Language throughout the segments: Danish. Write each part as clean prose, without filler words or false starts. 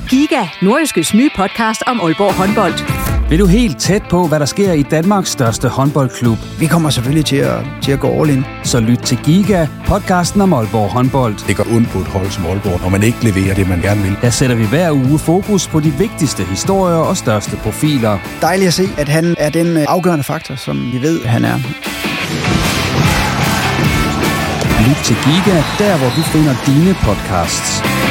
Giga, Nordjyskes nye podcast om Aalborg håndbold. Vil du helt tæt på, hvad der sker i Danmarks største håndboldklub? Vi kommer selvfølgelig til at gå all in. Så lyt til Giga, podcasten om Aalborg håndbold. Det går ondt på et hold som Aalborg, når man ikke leverer det, man gerne vil. Der sætter vi hver uge fokus på de vigtigste historier og største profiler. Dejligt at se, at han er den afgørende faktor, som vi ved, han er. Lyt til Giga, der hvor du finder dine podcasts.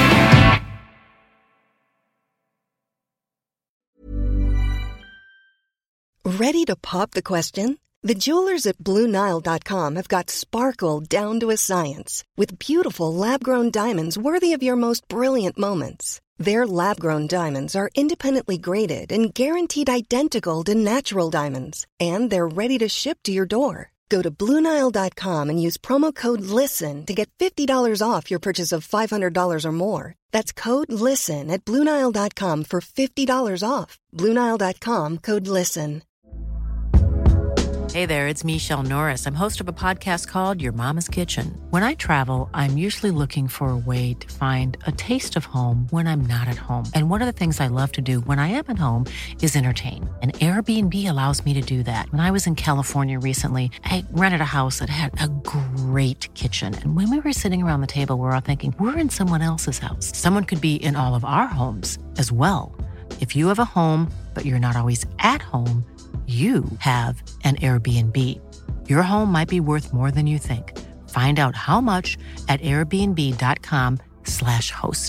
Ready to pop the question? The jewelers at BlueNile.com have got sparkle down to a science with beautiful lab-grown diamonds worthy of your most brilliant moments. Their lab-grown diamonds are independently graded and guaranteed identical to natural diamonds, and they're ready to ship to your door. Go to BlueNile.com and use promo code LISTEN to get $50 off your purchase of $500 or more. That's code LISTEN at BlueNile.com for $50 off. BlueNile.com, code LISTEN. Hey there, it's Michelle Norris. I'm host of a podcast called Your Mama's Kitchen. When I travel, I'm usually looking for a way to find a taste of home when I'm not at home. And one of the things I love to do when I am at home is entertain. And Airbnb allows me to do that. When I was in California recently, I rented a house that had a great kitchen. And when we were sitting around the table, we're all thinking, we're in someone else's house. Someone could be in all of our homes as well. If you have a home, but you're not always at home, you have an Airbnb. Your home might be worth more than you think. Find out how much at airbnb.com/host.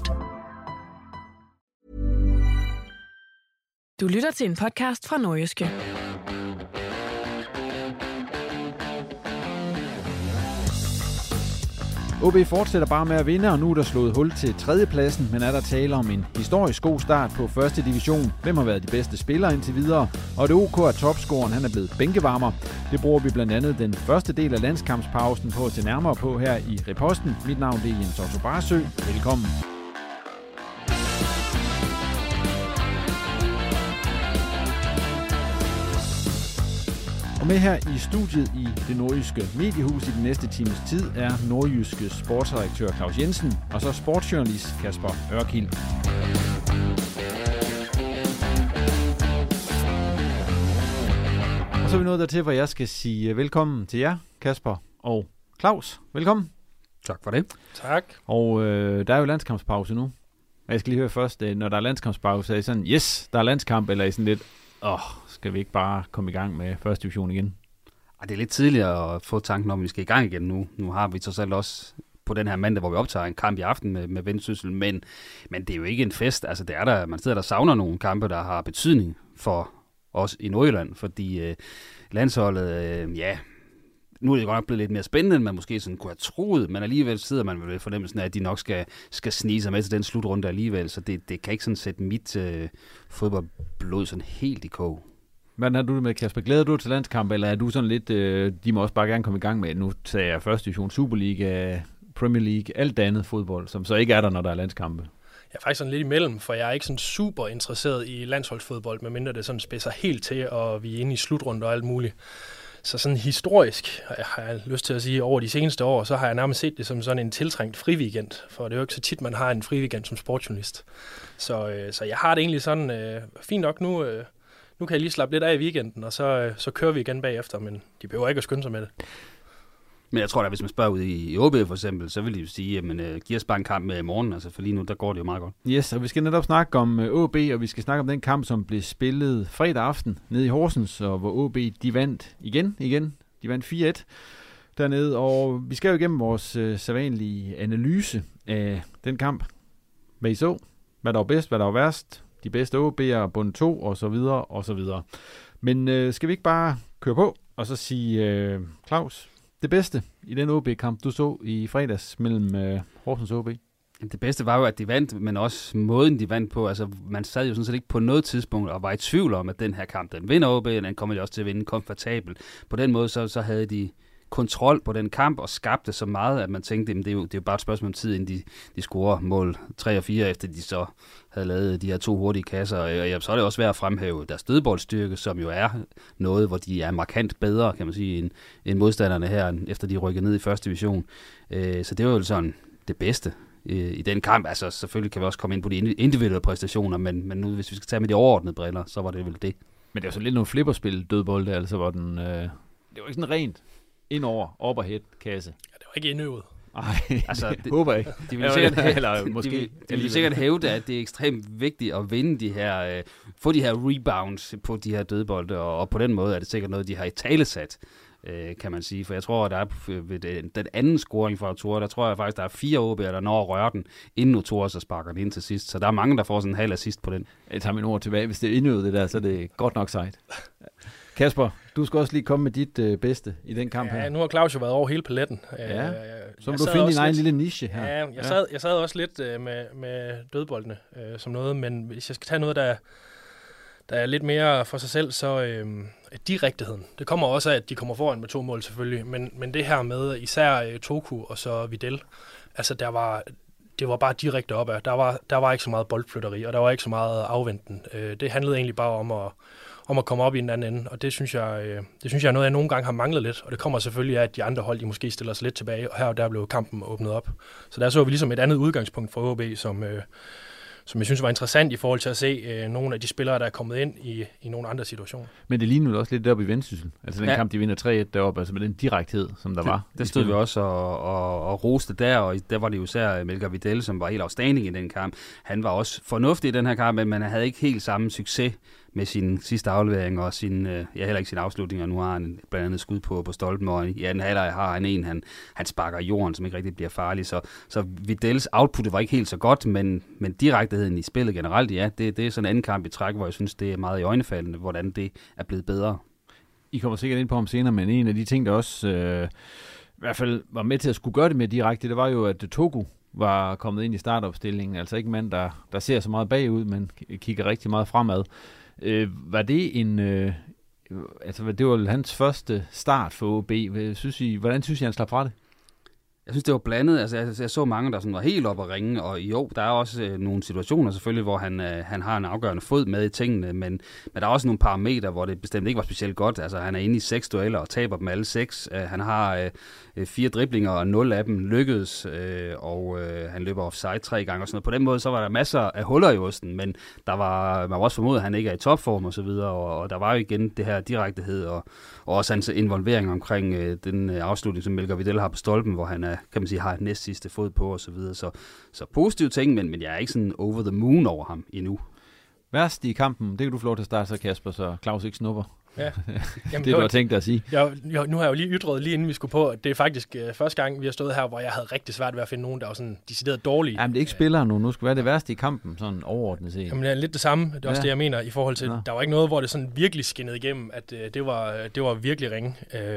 Du lytter til en podcast fra Nordjyske. OB fortsætter bare med at vinde, og nu er der slået hul til tredjepladsen, men er der tale om en historisk god start på første division? Hvem har været de bedste spillere indtil videre? Og det OK er topscoren, han er blevet bænkevarmer. Det bruger vi blandt andet den første del af landskampspausen på at se nærmere på her i Reposten. Mit navn er Jens Otto Barsø. Velkommen. Og med her i studiet i det nordjyske mediehus i den næste times tid er nordjyske sportsredaktør Claus Jensen og så sportsjournalist Kasper Ørkild. Og så er vi nået dertil, hvor jeg skal sige velkommen til jer, Kasper og Claus. Velkommen. Tak for det. Tak. Og der er jo landskampspause nu. Og jeg skal lige høre først, når der er landskampspause, er I sådan, yes, der er landskamp, eller er I sådan lidt, skal vi ikke bare komme i gang med første division igen? Det er lidt tidligt at få tanken om, at vi skal i gang igen nu. Nu har vi trods alt også på den her mandag, hvor vi optager en kamp i aften med Vendsyssel, men det er jo ikke en fest. Altså, det er der, man sidder der savner nogle kampe, der har betydning for os i Nordjylland, fordi landsholdet, nu er det godt nok blevet lidt mere spændende, end man måske sådan kunne have troet, men alligevel sidder man med fornemmelsen af, at de nok skal snige sig med til den slutrunde alligevel, så det kan ikke sådan sætte mit fodboldblod sådan helt i kog. Hvordan har du det med, Kasper? Glæder du til landskamp, eller er du sådan lidt, de må også bare gerne komme i gang med, nu tager jeg første division, Superliga, Premier League, alt andet fodbold, som så ikke er der, når der er landskampe? Jeg er faktisk sådan lidt imellem, for jeg er ikke sådan super interesseret i landsholdsfodbold, medmindre det sådan spidser helt til, og vi er inde i slutrunder og alt muligt. Så sådan historisk, har jeg lyst til at sige, over de seneste år, så har jeg nærmest set det som sådan en tiltrængt friweekend, for det er jo ikke så tit, man har en friweekend som sportsjournalist. Så jeg har det egentlig sådan, fint nok nu kan jeg lige slappe lidt af i weekenden, og så kører vi igen bagefter, men de behøver ikke at skynde sig med det. Men jeg tror da, hvis man spørger ud i OB for eksempel, så vil de jo sige, at giv os bare en kamp med i morgen, altså for lige nu, der går det jo meget godt. Yes, og vi skal netop snakke om OB, og vi skal snakke om den kamp, som blev spillet fredag aften nede i Horsens, og hvor OB, de vandt igen. De vandt 4-1 dernede, og vi skal jo igennem vores sædvanlige analyse af den kamp. Hvad I så? Hvad der var bedst, hvad der var værst? De bedste OB'er, bund 2, og så videre, og så videre. Men skal vi ikke bare køre på, og så sige, Claus, det bedste i den OB-kamp, du så i fredags mellem Horsens og OB? Det bedste var jo, at de vandt, men også måden, de vandt på. Altså, man sad jo sådan set ikke på noget tidspunkt og var i tvivl om, at den her kamp, den vinder OB, og den kommer de også til at vinde komfortabelt. På den måde, så havde de kontrol på den kamp og skabte så meget, at man tænkte, at det er jo bare et spørgsmål om tid, inden de scorer mål 3 og 4, efter de så havde lavet de her 2 hurtige kasser. Og så er det også værd at fremhæve deres dødboldstyrke, som jo er noget, hvor de er markant bedre, kan man sige, end modstanderne her, efter de rykker ned i første division. Så det var jo sådan det bedste i den kamp. Altså selvfølgelig kan vi også komme ind på de individuelle præstationer, men nu hvis vi skal tage med de overordnede briller, så var det vel det. Men det var så lidt nogle flipperspil, dødbolde, altså var den... det var ikke sådan rent indover, overhead kasse. Ja, det var ikke indøvet. Nej, altså, det håber jeg ikke. De vil sikkert hævde, at det er ekstremt vigtigt at vinde de her, få de her rebounds på de her dødbolde, og på den måde er det sikkert noget, de har i talesat, kan man sige. For jeg tror, at der er ved den anden scoring fra Otura, der tror jeg faktisk, der er 4 OB'er, der når at røre den, inden Otura så sparker den ind til sidst. Så der er mange, der får sådan en halv assist på den. Jeg tager mine ord tilbage. Hvis det er indøvet det der, så er det godt nok sejt. Kasper, du skal også lige komme med dit bedste i den kamp her. Ja, nu har Claus jo været over hele paletten. Ja, så må du finde din egen lille niche her. Ja, jeg sad også lidt med dødboldene som noget, men hvis jeg skal tage noget, der er lidt mere for sig selv, så direkteheden. Det kommer også af, at de kommer foran med 2 mål selvfølgelig, men det her med især Toku og så Videl, altså det var bare direkte opad. Der var ikke så meget boldflytteri, og der var ikke så meget afventen. Det handlede egentlig bare om at komme op i en anden ende, og det synes jeg er noget, jeg nogle gange har manglet lidt, og det kommer selvfølgelig af, at de andre hold, de måske stiller sig lidt tilbage, og her og der blev kampen åbnet op. Så der så vi ligesom et andet udgangspunkt for OB, som jeg synes var interessant i forhold til at se nogle af de spillere, der er kommet ind i nogle andre situationer. Men det ligner jo også lidt deroppe i Vendsyssel. Altså den kamp, de vinder 3-1 deroppe, altså med den direkthed, som der var. Det stod vi også og roste der, og der var det jo især Melker Videl, som var helt afstanding i den kamp. Han var også fornuftig i den her kamp, men han havde ikke helt samme succes med sin sidste aflevering og heller ikke sin afslutning, og nu har han blandt andet skud på stolpen, og i anden halvleg har han han sparker i jorden, som ikke rigtig bliver farlig, så Videls output var ikke helt så godt, men direkteheden i spillet generelt, ja, det er sådan en anden kamp i træk, hvor jeg synes, det er meget iøjnefaldende, hvordan det er blevet bedre. I kommer sikkert ind på ham senere, men en af de ting, der også i hvert fald var med til at skulle gøre det mere direkte, det var jo, at Toku var kommet ind i startopstillingen, altså ikke en mand, der ser så meget bagud, men kigger rigtig meget fremad. Var det det var hans første start for OB. Hvordan synes I, han slap fra det? Jeg synes, det var blandet. Altså, jeg så mange, der sådan var helt op at ringe, og jo, der er også nogle situationer selvfølgelig, hvor han har en afgørende fod med i tingene, men der er også nogle parametre, hvor det bestemt ikke var specielt godt. Altså, han er inde i 6 dueller og taber dem alle 6. Han har 4 driblinger, og 0 af dem lykkedes, og han løber offside 3 gange og sådan noget. På den måde, så var der masser af huller i osten, men man var også formodet, at han ikke er i topform og så videre, og der var jo igen det her direktehed, og også hans involvering omkring den afslutning, som Melker Videl har på stolpen, hvor han kan man sige, har et næst sidste fod på og så videre. Så positive ting, men jeg er ikke sådan over the moon over ham endnu. Værst i kampen, det kan du få lov til at starte så, Kasper, så Claus ikke snupper. Ja. Jamen, det du har tænkt dig at sige. Nu har jeg jo lige ytret, lige inden vi skulle på, at det er faktisk første gang, vi har stået her, hvor jeg havde rigtig svært ved at finde nogen, der var sådan decideret dårlige. Jamen, det er ikke spillere nu skal være det værste i kampen, sådan overordnet set. Jamen, det er lidt det samme. Det er også det, jeg mener, i forhold til, der var ikke noget, hvor det sådan virkelig skinnede igennem, at det var virkelig ringe.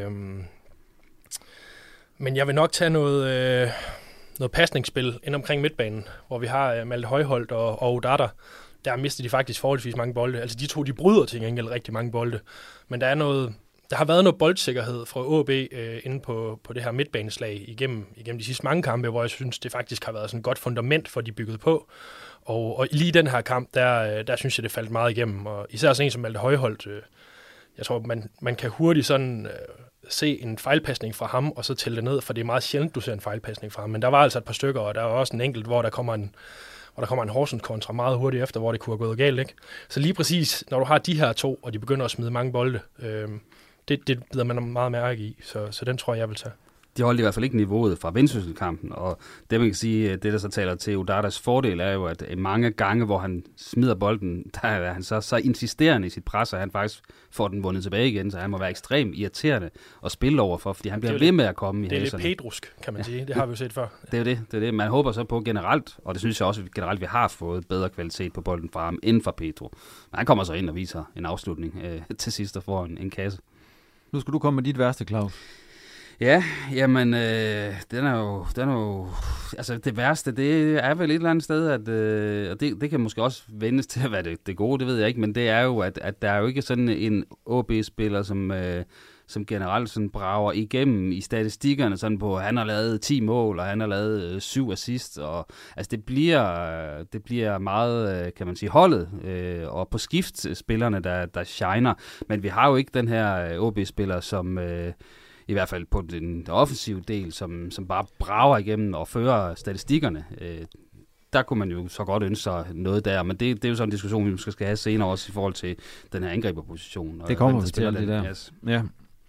Men jeg vil nok tage noget pasningsspil ind omkring midtbanen, hvor vi har Malte Højholt og Odata. Der mister de faktisk forholdsvis mange bolde. Altså de bryder til gengæld rigtig mange bolde. Men der har været noget boldsikkerhed fra OB inde på det her midtbaneslag igennem de sidste mange kampe, hvor jeg synes, det faktisk har været sådan et godt fundament for de bygget på. Og lige den her kamp, der synes jeg, det faldt meget igennem. Og især sådan en som Malte Højholt, jeg tror, man kan hurtigt sådan se en fejlpasning fra ham, og så tælle det ned, for det er meget sjældent, du ser en fejlpasning fra ham. Men der var altså et par stykker, og der var også en enkelt, hvor der kommer en Horsens kontra meget hurtigt efter, hvor det kunne have gået galt, ikke? Så lige præcis, når du har de her to, og de begynder at smide mange bolde, det bider man meget mærke i, så den tror jeg vil tage. De holdt i hvert fald ikke niveauet fra Vendsyssel-kampen, og det man kan sige, det der så taler til Odatas fordel, er jo, at mange gange, hvor han smider bolden, der er han så insisterende i sit pres, og han faktisk får den vundet tilbage igen, så han må være ekstremt irriterende at spille overfor, fordi han bliver ved med at komme i haserne. Det er lidt pedrusk, kan man sige. Det har vi jo set før. Det er det. Man håber så på generelt, og det synes jeg også generelt, vi har fået bedre kvalitet på bolden fra ham, end fra Pedro. Men han kommer så ind og viser en afslutning til sidst og får en kasse. Nu skal du komme med dit værste, Claus. Ja, jamen, den er jo, altså det værste, det er vel et eller andet sted, at, og det kan måske også vendes til at være det gode, det ved jeg ikke, men det er jo, at der er jo ikke sådan en OB-spiller, som generelt sådan brager igennem i statistikkerne, sådan på, han har lavet 10 mål, og han har lavet 7 assist, og altså det bliver meget, kan man sige, holdet, og på skift spillerne, der shiner, men vi har jo ikke den her OB-spiller, som i hvert fald på den offensive del, som bare brager igennem og fører statistikkerne. Der kunne man jo så godt ønske sig noget der, men det er jo sådan en diskussion, vi måske skal have senere også i forhold til den her angriberposition. Det kommer vi til det der. Yes. Ja.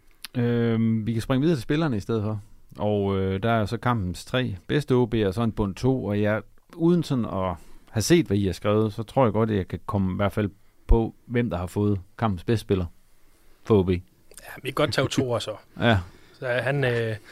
Vi kan springe videre til spillerne i stedet for. Og der er så kampens 3 bedste OB'er og så en bund 2, og jeg uden sådan at have set, hvad I har skrevet, så tror jeg godt, at jeg kan komme i hvert fald på, hvem der har fået kampens bedste spiller for OB. Ja, vi kan godt tage Ochoa så. Ja. Så han...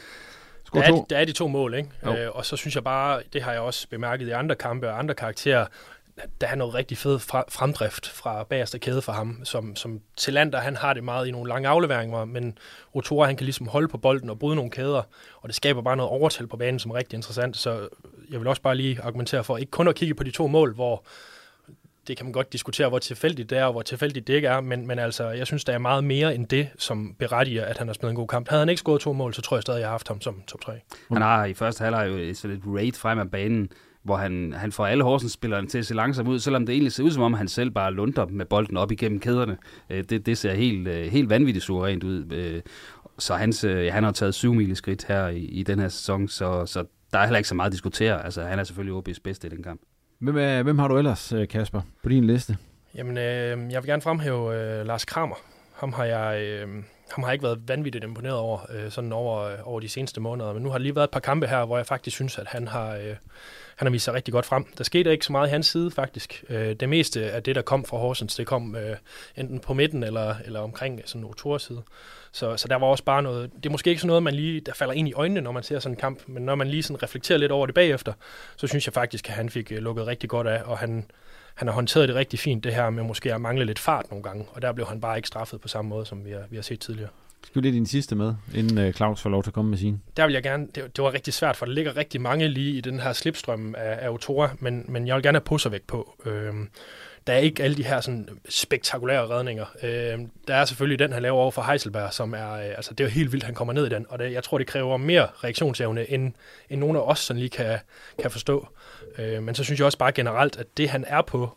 Der er de 2 mål, ikke? Og så synes jeg bare, det har jeg også bemærket i andre kampe og andre karakterer, der er noget rigtig fed fremdrift fra bagerste kæde for ham. Som Tillander, han har det meget i nogle lange afleveringer, men Ochoa, han kan ligesom holde på bolden og bryde nogle kæder, og det skaber bare noget overtal på banen, som er rigtig interessant. Så jeg vil også bare lige argumentere for, ikke kun at kigge på de 2 mål, hvor det kan man godt diskutere, hvor tilfældigt det er, og hvor tilfældigt det ikke er, men altså, jeg synes, der er meget mere end det, som berettiger, at han har spillet en god kamp. Havde han ikke scoret 2 mål, så tror jeg stadig, jeg har haft ham som top 3. Han har i første halvleg jo et raid frem af banen, hvor han får alle Horsens-spillerne til at se langsomt ud, selvom det egentlig ser ud, som om han selv bare lunder med bolden op igennem kæderne. Det ser helt vanvittigt suverænt ud. Så han har taget 7 mileskridt her i den her sæson, så der er heller ikke så meget at diskutere. Altså, han er selvfølgelig OB's bedste i den kamp. Hvem har du ellers, Kasper, på din liste? Jamen, jeg vil gerne fremhæve Lars Kramer. Ham har jeg ikke været vanvittigt imponeret over, sådan over de seneste måneder. Men nu har der lige været et par kampe her, hvor jeg faktisk synes, at han har vist sig rigtig godt frem. Der skete ikke så meget i hans side, faktisk. Det meste af det, der kom fra Horsens, det kom enten på midten eller omkring sådan Ochoas side. Så der var også bare noget... Det er måske ikke sådan noget, man lige der falder ind i øjnene, når man ser sådan en kamp, men når man lige sådan reflekterer lidt over det bagefter, så synes jeg faktisk, at han fik lukket rigtig godt af, og han har håndteret det rigtig fint, det her med måske at mangle lidt fart nogle gange, og der blev han bare ikke straffet på samme måde, som vi har set tidligere. Skal vi lige din sidste med, inden Claus får lov til at komme med sin? Der vil jeg gerne... Det var rigtig svært, for der ligger rigtig mange lige i den her slipstrøm af Ochoa, men jeg vil gerne have Pusservæk på. Der er ikke alle de her sådan spektakulære redninger. Der er selvfølgelig den, han laver over for Heiselberg, som er... Altså, det er jo helt vildt, han kommer ned i den, og jeg tror, det kræver mere reaktionsevne, end nogen af os sådan lige kan forstå. Men så synes jeg også bare generelt, at det, han er på...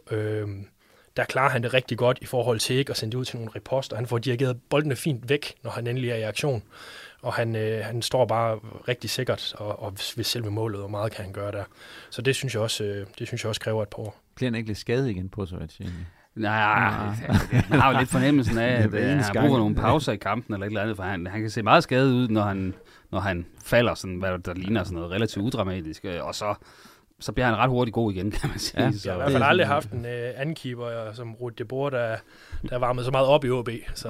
der klarer han det rigtig godt i forhold til ikke at sende det ud til nogle reposter. Han får dirigeret boldene fint væk, når han endelig er i aktion. Og han står bare rigtig sikkert og ved selve målet, og meget kan han gøre der. Så det synes jeg også kræver et par år. Bliver han ikke lidt skadet igen på så egentlig? Nej, jeg har jo lidt fornemmelsen af, at han har brug for nogle pauser i kampen eller et eller andet, for han kan se meget skadet ud, når han falder, sådan, hvad der ligner sådan noget relativt udramatisk, og så bliver han ret hurtigt god igen, kan man sige. Ja, jeg har i hvert fald aldrig haft en andenkeeper som Ruud de Boer, der varmede så meget op i OB. Så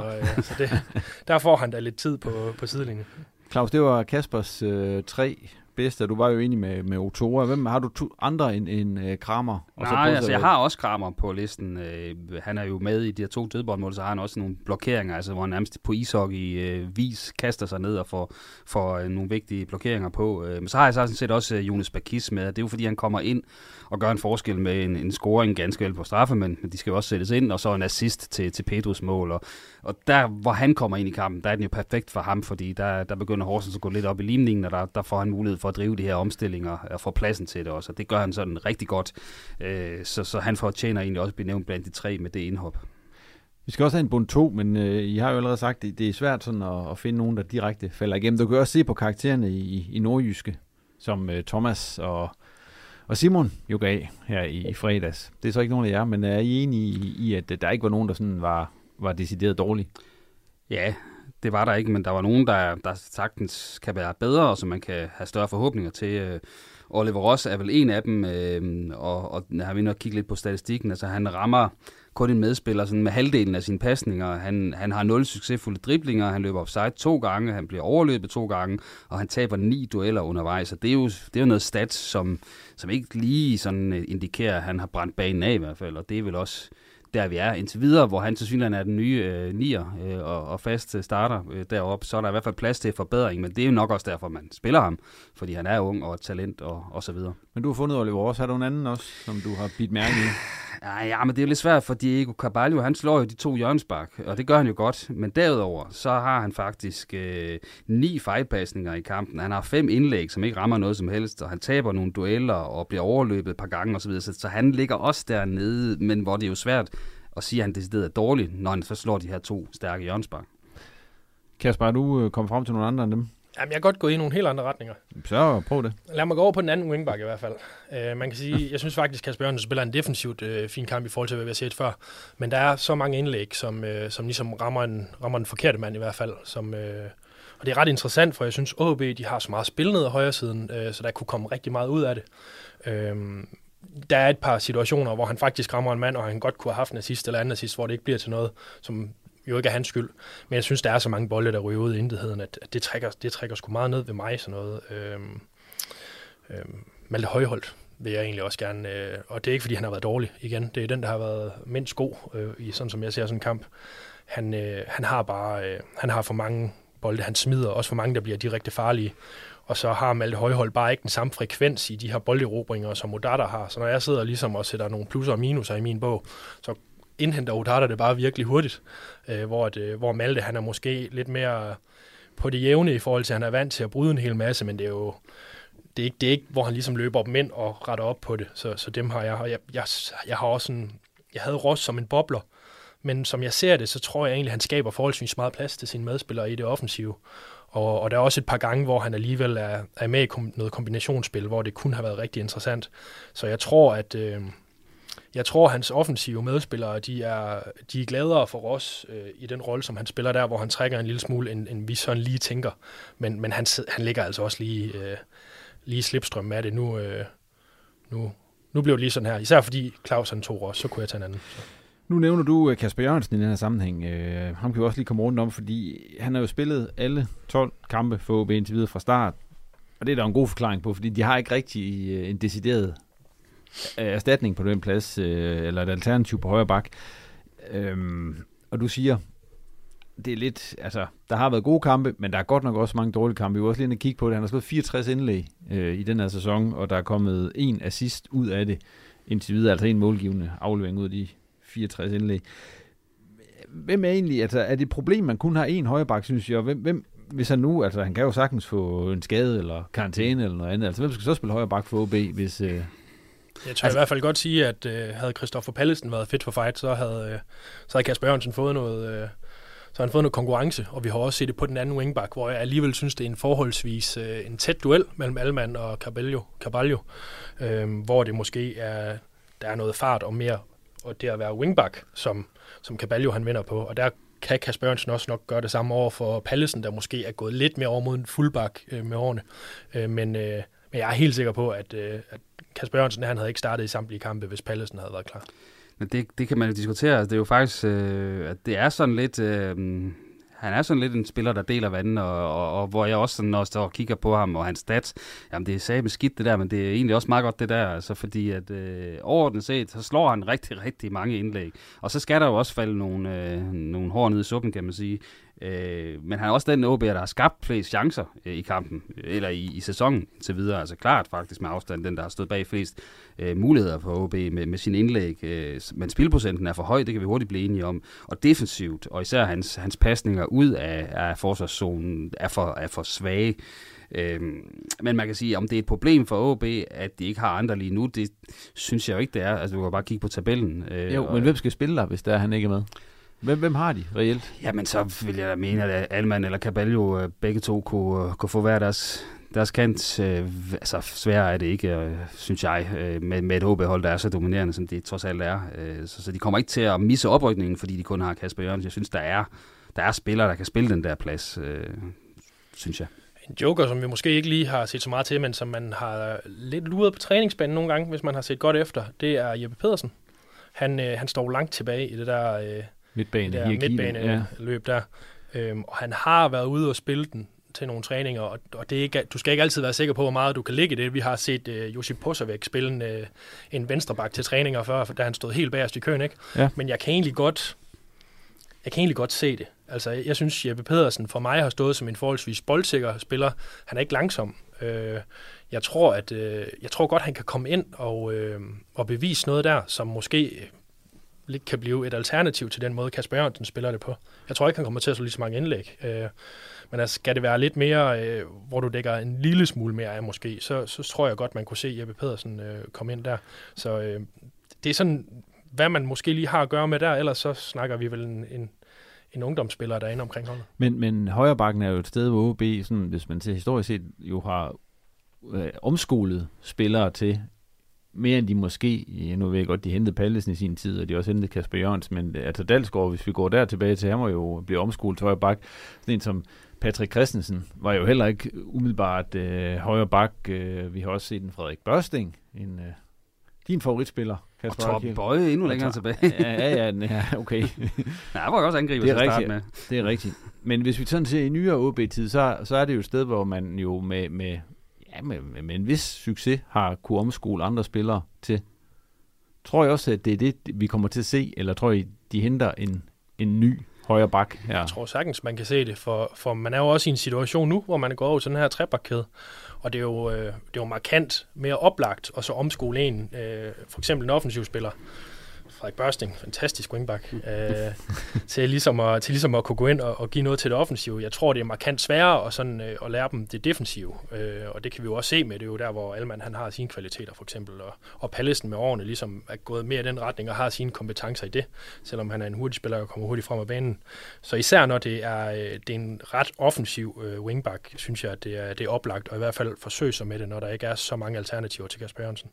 der får han da lidt tid på sidelinjen. Claus, det var Kaspers 3 bedste. Du var jo enig med Ochoa. Hvem har du andre end Kramer? Nej, altså jeg har også Kramer på listen. Han er jo med i de her 2 dødboldmål, så har han også nogle blokeringer, altså hvor han nærmest på ishockey-vis kaster sig ned og får nogle vigtige blokeringer på. Men så har jeg sådan set også Jonas Bakis med. Det er jo fordi, han kommer ind og gør en forskel med en scoring ganske vel på straffe, men de skal jo også sættes ind, og så en assist til Pedros mål. Og der, hvor han kommer ind i kampen, der er den jo perfekt for ham, fordi der begynder Horsens at gå lidt op i limningen, og der får han mulighed for at drive de her omstillinger og få pladsen til det også. Og det gør han sådan rigtig godt. Så han fortjener egentlig også at blive nævnt blandt de 3 med det indhop. Vi skal også have en bund 2, men I har jo allerede sagt, at det er svært sådan at finde nogen, der direkte falder igennem. Du kan også se på karaktererne i Nordjyske, som Thomas og Simon jo gav her i fredags. Det er så ikke nogen af jer, men er I enige i, at der ikke var nogen, der sådan var decideret dårlig? Ja, det var der ikke, men der var nogen, der sagtens kan være bedre, og som man kan have større forhåbninger til. Oliver Ross er vel en af dem, og jeg har vi nok kigget lidt på statistikken. Altså, han rammer kun en medspiller sådan med halvdelen af sine pasninger. Han har 0 succesfulde driblinger, han løber offside 2 gange, han bliver overløbet 2 gange, og han taber 9 dueller undervejs. Så det er jo noget stats, som ikke lige sådan indikerer, at han har brændt banen af i hvert fald, og det er vel også der vi er indtil videre, hvor han til synligheden er den nye nier og fast starter deroppe, så er der i hvert fald plads til forbedring, men det er jo nok også derfor, man spiller ham, fordi han er ung og talent og så videre. Men du har fundet Oliver også. Har du en anden også, som du har bidt mærke i? Ja, men det er jo lidt svært, for Diego Carvalho, han slår jo de 2 hjørnespark, og det gør han jo godt, men derudover, så har han faktisk 9 fejlpasninger i kampen. Han har 5 indlæg, som ikke rammer noget som helst, og han taber nogle dueller og bliver overløbet et par gange osv., så han ligger også dernede, men hvor det er jo svært at sige, at han decideret er dårlig, når han så slår de her 2 stærke hjørnespark. Kasper, er du kommet frem til nogle andre end dem? Jamen, jeg kan godt gå i nogle helt andre retninger. Så prøv det. Lad mig gå over på den anden wingback i hvert fald. Man kan sige, jeg synes faktisk, at Kasper Jørgensen spiller en defensivt fin kamp i forhold til, hvad vi har set før. Men der er så mange indlæg, som ligesom rammer den forkerte mand i hvert fald. Og det er ret interessant, for jeg synes, AaB, de har så meget spil ned ad højre siden, så der kunne komme rigtig meget ud af det. Der er et par situationer, hvor han faktisk rammer en mand, og han godt kunne have haft en assist eller anden assist, hvor det ikke bliver til noget, som jo ikke er hans skyld. Men jeg synes, der er så mange bolde, der ryger ud i intetheden, at det trækker sgu meget ned ved mig, sådan noget. Malte Højholt vil jeg egentlig også gerne, og det er ikke, fordi han har været dårlig igen. Det er den, der har været mindst god, i sådan som jeg ser sådan en kamp. Han har for mange bolde, han smider, også for mange, der bliver direkte farlige. Og så har Malte Højholt bare ikke den samme frekvens i de her bolderobringer, som Odata har. Så når jeg sidder ligesom og sætter nogle plusser og minuser i min bog, så indhenter Odata det bare virkelig hurtigt. Hvor Malte, han er måske lidt mere på det jævne i forhold til, at han er vant til at bryde en hel masse, men det er jo det er ikke, hvor han ligesom løber op ind og retter op på det. Så dem har jeg. Og jeg har også jeg havde Ross som en bobler, men som jeg ser det, så tror jeg egentlig, at han skaber forholdsvis meget plads til sine medspillere i det offensive. Og der er også et par gange, hvor han alligevel er med i noget kombinationsspil, hvor det kunne have været rigtig interessant. Så jeg tror, at hans offensive medspillere, de er gladere for Ross i den rolle, som han spiller der, hvor han trækker en lille smule, end vi sådan lige tænker. Men han ligger altså også lige slipstrøm med det. Nu blev det lige sådan her. Især fordi Claus han tog Ross, så kunne jeg tage en anden. Så. Nu nævner du Kasper Jørgensen i den her sammenhæng. Ham kan vi også lige komme rundt om, fordi han har jo spillet alle 12 kampe for AaB indtil videre fra start. Og det er der en god forklaring på, fordi de har ikke rigtig en decideret erstatning på den plads, eller et alternativ på højre bak. Og du siger, det er lidt, altså, der har været gode kampe, men der er godt nok også mange dårlige kampe. Vi var også lige inde og kigge på det. Han har skrevet 64 indlæg i den her sæson, og der er kommet en assist ud af det indtil videre, altså en målgivende aflevering ud af de 64 indlæg. Hvem er egentlig, altså er det et problem, man kun har en højreback, synes jeg, og hvem hvis han nu, altså han kan jo sagtens få en skade eller karantæne eller noget andet, altså hvem skal så spille højreback for AaB, hvis... Jeg tør i hvert fald godt sige, at havde Christoffer Pallesen været fit for fight, så havde Kasper Jørgensen fået noget... Så har han fået noget konkurrence, og vi har også set det på den anden wingback, hvor jeg alligevel synes, det er en forholdsvis en tæt duel mellem Allmann og Carvalho, hvor det måske der er noget fart og mere, og det at være wingback, som Carvalho han vinder på, og der kan Kasper Jørgensen også nok gøre det samme over for Pallesen, der måske er gået lidt mere over mod en fullback med årene. Men jeg er helt sikker på, at Kasper Jørgensen han havde ikke startet i samtlige kampe, hvis Pallesen havde været klar. Men det kan man jo diskutere. Det er jo faktisk, at det er sådan lidt... han er sådan lidt en spiller, der deler vandene, og hvor jeg også sådan, når jeg står og kigger på ham og hans stats, jamen det er sagde med skidt det der, men det er egentlig også meget godt det der, altså fordi at overordnet set, så slår han rigtig, rigtig mange indlæg. Og så skal der jo også falde nogle hår ned i suppen, kan man sige. Men han er også den AaB'er, der har skabt flest chancer i kampen, eller i sæsonen til videre. Altså klart faktisk med afstand, den der har stået bag flest muligheder for AaB med sine indlæg. Men spilprocenten er for høj, det kan vi hurtigt blive enige om. Og defensivt, og især hans pasninger ud af forsvarszonen er for svage. Men man kan sige, om det er et problem for AaB, at de ikke har andre lige nu, det synes jeg jo ikke, det er. Altså du kan bare kigge på tabellen. Men hvem skal spille der, hvis der han ikke er med? Hvem har de reelt? Jamen, så vil jeg da mene, at Allmann eller Carvalho begge to kunne få hver deres kant. Altså, sværere er det ikke, synes jeg, med et AaB-hold, der er så dominerende, som det trods alt er. Så de kommer ikke til at misse oprykningen, fordi de kun har Kasper Jørgensen. Jeg synes, der er spillere, der kan spille den der plads, synes jeg. En joker, som vi måske ikke lige har set så meget til, men som man har lidt luret på træningsbanen nogle gange, hvis man har set godt efter, det er Jeppe Pedersen. Han står langt tilbage i det der... midtbaneløb der. Og han har været ude og spille den til nogle træninger, og det er ikke, du skal ikke altid være sikker på, hvor meget du kan ligge i det. Vi har set Josip Posavec spille en venstreback til træninger før, da han stod helt bagerst i køen, ikke? Ja. Men jeg kan egentlig godt se det. Altså, jeg synes, Jeppe Pedersen for mig har stået som en forholdsvis boldsikker spiller. Han er ikke langsom. Jeg tror godt, han kan komme ind og bevise noget der, som måske lidt kan blive et alternativ til den måde, Kasper Jørgensen spiller det på. Jeg tror ikke, han kommer til at slå lige så mange indlæg. Men altså, skal det være lidt mere, hvor du dækker en lille smule mere af måske, så tror jeg godt, man kunne se Jeppe Pedersen komme ind der. Så det er sådan, hvad man måske lige har at gøre med der, ellers så snakker vi vel en ungdomsspiller, der er inde omkring holdet. Men højrebakken er jo et sted, hvor OB, sådan, hvis man ser historisk set, jo har omskolet spillere til mere end de måske, nu ved jeg godt, de hentede Pallesen i sin tid, og de også hentede Kasper Jørgensen, men altså Dalsgaard, hvis vi går der tilbage til, han var jo blive omskolet til højre bak. Sådan en som Patrick Christensen var jo heller ikke umiddelbart højre bak. Vi har også set en Frederik Børsting, din favoritspiller. Kasper og Torben Bøje endnu længere tilbage. ja, okay. Ja, han var jo også angriber til at starte med. Det er rigtigt. Men hvis vi sådan ser i nyere OB-tid, så er det jo et sted, hvor man jo med en vis succes har kunne omskole andre spillere til. Tror jeg også, at det er det, vi kommer til at se, eller tror I, de henter en ny højre bak her? Jeg tror sagtens, man kan se det, for man er jo også i en situation nu, hvor man går over til den her trebakkæde, og det er jo markant mere oplagt, og så omskole en, for eksempel en offensiv spiller, Frederik Børsting, fantastisk wingback, til ligesom at kunne gå ind og give noget til det offensive. Jeg tror, det er markant sværere at lære dem det defensive, og det kan vi jo også se med. Det er jo der, hvor Allmann han har sine kvaliteter, for eksempel, og Pallesen med årene ligesom er gået mere i den retning og har sine kompetencer i det, selvom han er en hurtig spiller og kommer hurtigt frem af banen. Så især når det er en ret offensiv wingback, synes jeg, at det er oplagt, og i hvert fald forsøge sig med det, når der ikke er så mange alternativer til Kasper Jørgensen.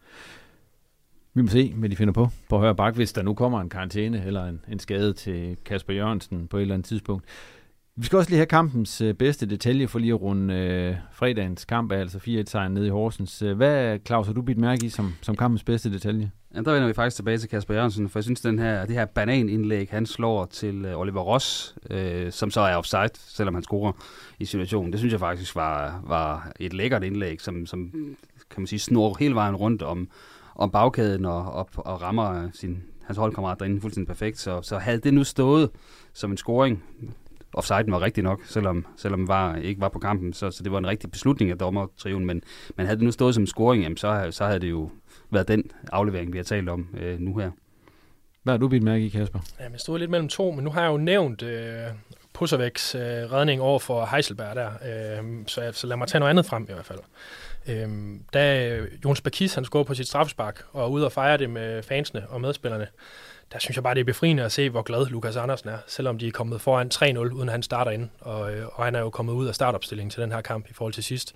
Vi må se, hvad de finder på højre bak, hvis der nu kommer en karantæne eller en skade til Kasper Jørgensen på et eller andet tidspunkt. Vi skal også lige have kampens bedste detalje for lige at runde fredagens kamp, altså 4-1-sejren nede i Horsens. Hvad, Claus, har du bidt mærke i som kampens bedste detalje? Ja, der vender vi faktisk tilbage til Kasper Jørgensen, for jeg synes, det her bananindlæg, han slår til Oliver Ross, som så er offside, selvom han scorer i situationen. Det synes jeg faktisk var et lækkert indlæg, som kan man sige, snor hele vejen rundt om bagkæden og rammer hans holdkammerat derinde fuldstændig perfekt. Så havde det nu stået som en scoring, offsiden var rigtig nok, selvom ikke var på kampen, så det var en rigtig beslutning af dommertriven, men havde det nu stået som en scoring, jamen, så havde det jo været den aflevering, vi har talt om nu her. Hvad har du bidt mærke i, Kasper? Jamen, jeg stod lidt mellem to, men nu har jeg jo nævnt Pusovics redning over for Heiselberg der, så lad mig tage noget andet frem i hvert fald. Da Jonas Bakis, han scorede på sit straffespark og er ude og fejre det med fansene og medspillerne, der synes jeg bare, det er befriende at se, hvor glad Lukas Andersen er, selvom de er kommet foran 3-0, uden han starter ind, og han er jo kommet ud af startopstillingen til den her kamp i forhold til sidst.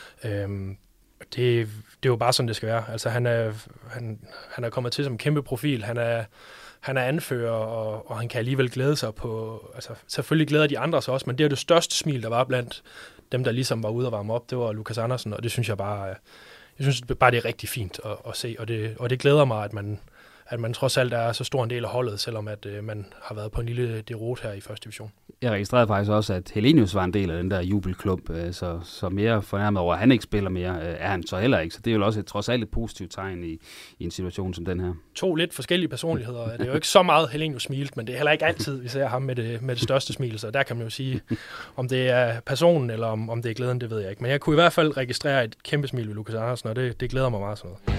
Det er jo bare sådan, det skal være. Altså, han er kommet til som en kæmpe profil. Han er anfører, og han kan alligevel glæde sig på... Altså, selvfølgelig glæder de andre sig også, men det er det største smil, der var blandt dem, der ligesom var ude og varme op. Det var Lukas Andersen, og det synes jeg bare... Jeg synes bare, det er rigtig fint at se, og det glæder mig, at man trods alt er så stor en del af holdet, selvom at man har været på en lille deroute her i første division. Jeg registrerede faktisk også, at Helenius var en del af den der jubelklub, så mere fornærmet over, at han ikke spiller mere, er han så heller ikke. Så det er jo også trods alt et positivt tegn i en situation som den her. To lidt forskellige personligheder. Det er jo ikke så meget Helenius smilt, men det er heller ikke altid, vi ser ham med det største smil. Så der kan man jo sige, om det er personen, eller om det er glæden, det ved jeg ikke. Men jeg kunne i hvert fald registrere et kæmpe smil ved Lukas Andersen, og det glæder mig meget sådan noget.